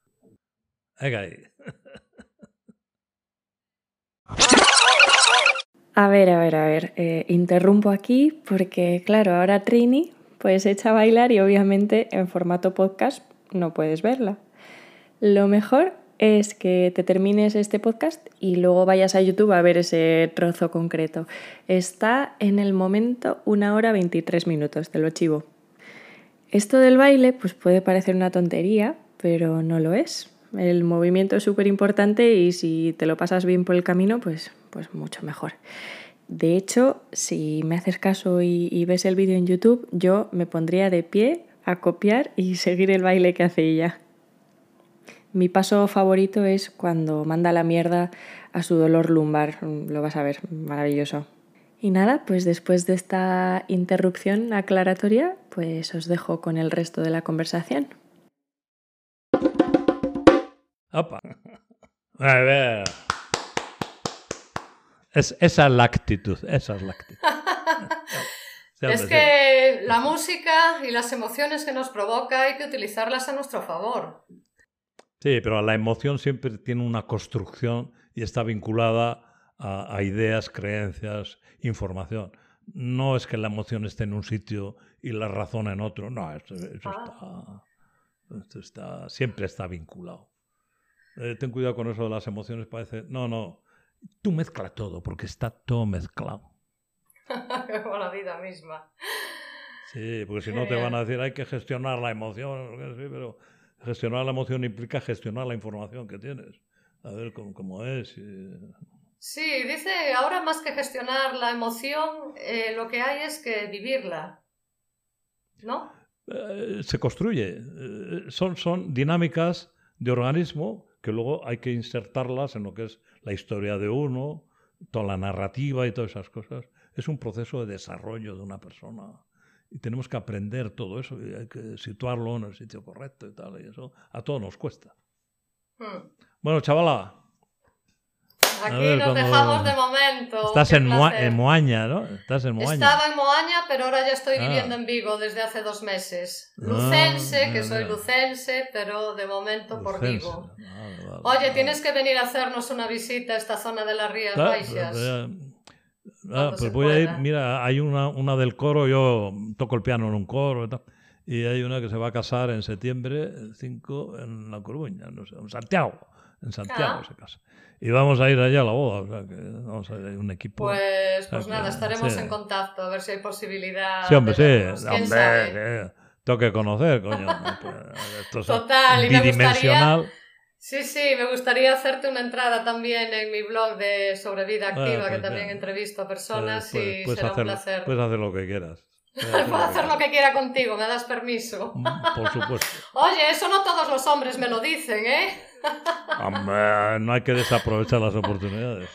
A ver, interrumpo aquí porque, claro, ahora Trini pues echa a bailar y obviamente en formato podcast no puedes verla. Lo mejor es que te termines este podcast y luego vayas a YouTube a ver ese trozo concreto. Está en el momento 1 hora 23 minutos, te lo chivo. Esto del baile pues puede parecer una tontería, pero no lo es. El movimiento es súper importante y si te lo pasas bien por el camino, pues mucho mejor. De hecho, si me haces caso y ves el vídeo en YouTube, yo me pondría de pie a copiar y seguir el baile que hace ella. Mi paso favorito es cuando manda la mierda a su dolor lumbar. Lo vas a ver, maravilloso. Y nada, pues después de esta interrupción aclaratoria, pues os dejo con el resto de la conversación. ¡Opa! A ver. Esa es la actitud, Es que la música y las emociones que nos provoca hay que utilizarlas a nuestro favor. Sí, pero la emoción siempre tiene una construcción y está vinculada a ideas, creencias, información. No es que la emoción esté en un sitio y la razón en otro. No, siempre está vinculado. Ten cuidado con eso de las emociones. Parece, no, tú mezcla todo porque está todo mezclado. Como la vida misma. Sí, porque si no te van a decir hay que gestionar la emoción, sí, pero gestionar la emoción implica gestionar la información que tienes, a ver cómo es. Sí, dice ahora más que gestionar la emoción, lo que hay es que vivirla, ¿no? Se construye, son dinámicas de organismo que luego hay que insertarlas en lo que es la historia de uno, toda la narrativa y todas esas cosas. Es un proceso de desarrollo de una persona y tenemos que aprender todo eso y hay que situarlo en el sitio correcto y tal, y eso a todos nos cuesta. Bueno, chavala. Aquí nos dejamos de momento. Estás en Moaña, ¿no? Estás en Moaña. Estaba en Moaña, pero ahora ya estoy viviendo en Vigo desde hace 2 meses. Lucense, que soy lucense, pero de momento por Vigo. Oye, tienes que venir a hacernos una visita a esta zona de las Rías Baixas. Pues voy a ir. Mira, hay una del coro, yo toco el piano en un coro y hay una que se va a casar en septiembre, el 5, en La Coruña, no sé, en Santiago se casa. Y vamos a ir allá a la boda, o sea, que vamos a ir un equipo. Pues nada, estaremos en contacto, a ver si hay posibilidad. Sí, hombre, tengo que conocer, coño. Esto es total, bidimensional. Sí, me gustaría hacerte una entrada también en mi blog sobre vida activa, que también entrevisto a personas y será un placer. Puedes hacer lo que quieras. Puedo hacer lo que quiera contigo, ¿me das permiso? Por supuesto. Oye, eso no todos los hombres me lo dicen, ¿eh? Hombre, no hay que desaprovechar las oportunidades.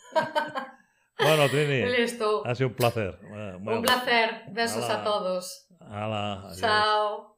Bueno, Trini, listo. Ha sido un placer. Un placer. Besos a todos. Chao.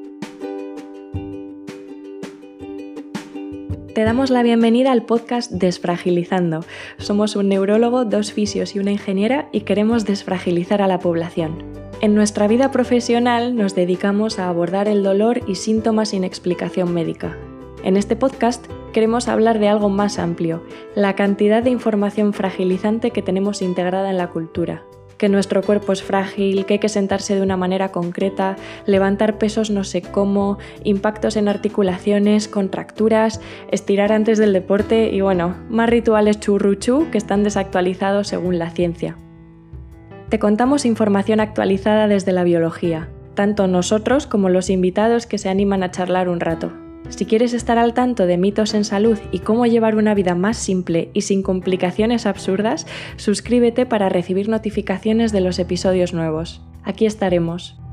Te damos la bienvenida al podcast Desfragilizando. Somos un neurólogo, 2 fisios y una ingeniera y queremos desfragilizar a la población. En nuestra vida profesional nos dedicamos a abordar el dolor y síntomas sin explicación médica. En este podcast queremos hablar de algo más amplio, la cantidad de información fragilizante que tenemos integrada en la cultura. Que nuestro cuerpo es frágil, que hay que sentarse de una manera concreta, levantar pesos no sé cómo, impactos en articulaciones, contracturas, estirar antes del deporte y bueno, más rituales churruchú que están desactualizados según la ciencia. Te contamos información actualizada desde la biología, tanto nosotros como los invitados que se animan a charlar un rato. Si quieres estar al tanto de mitos en salud y cómo llevar una vida más simple y sin complicaciones absurdas, suscríbete para recibir notificaciones de los episodios nuevos. Aquí estaremos.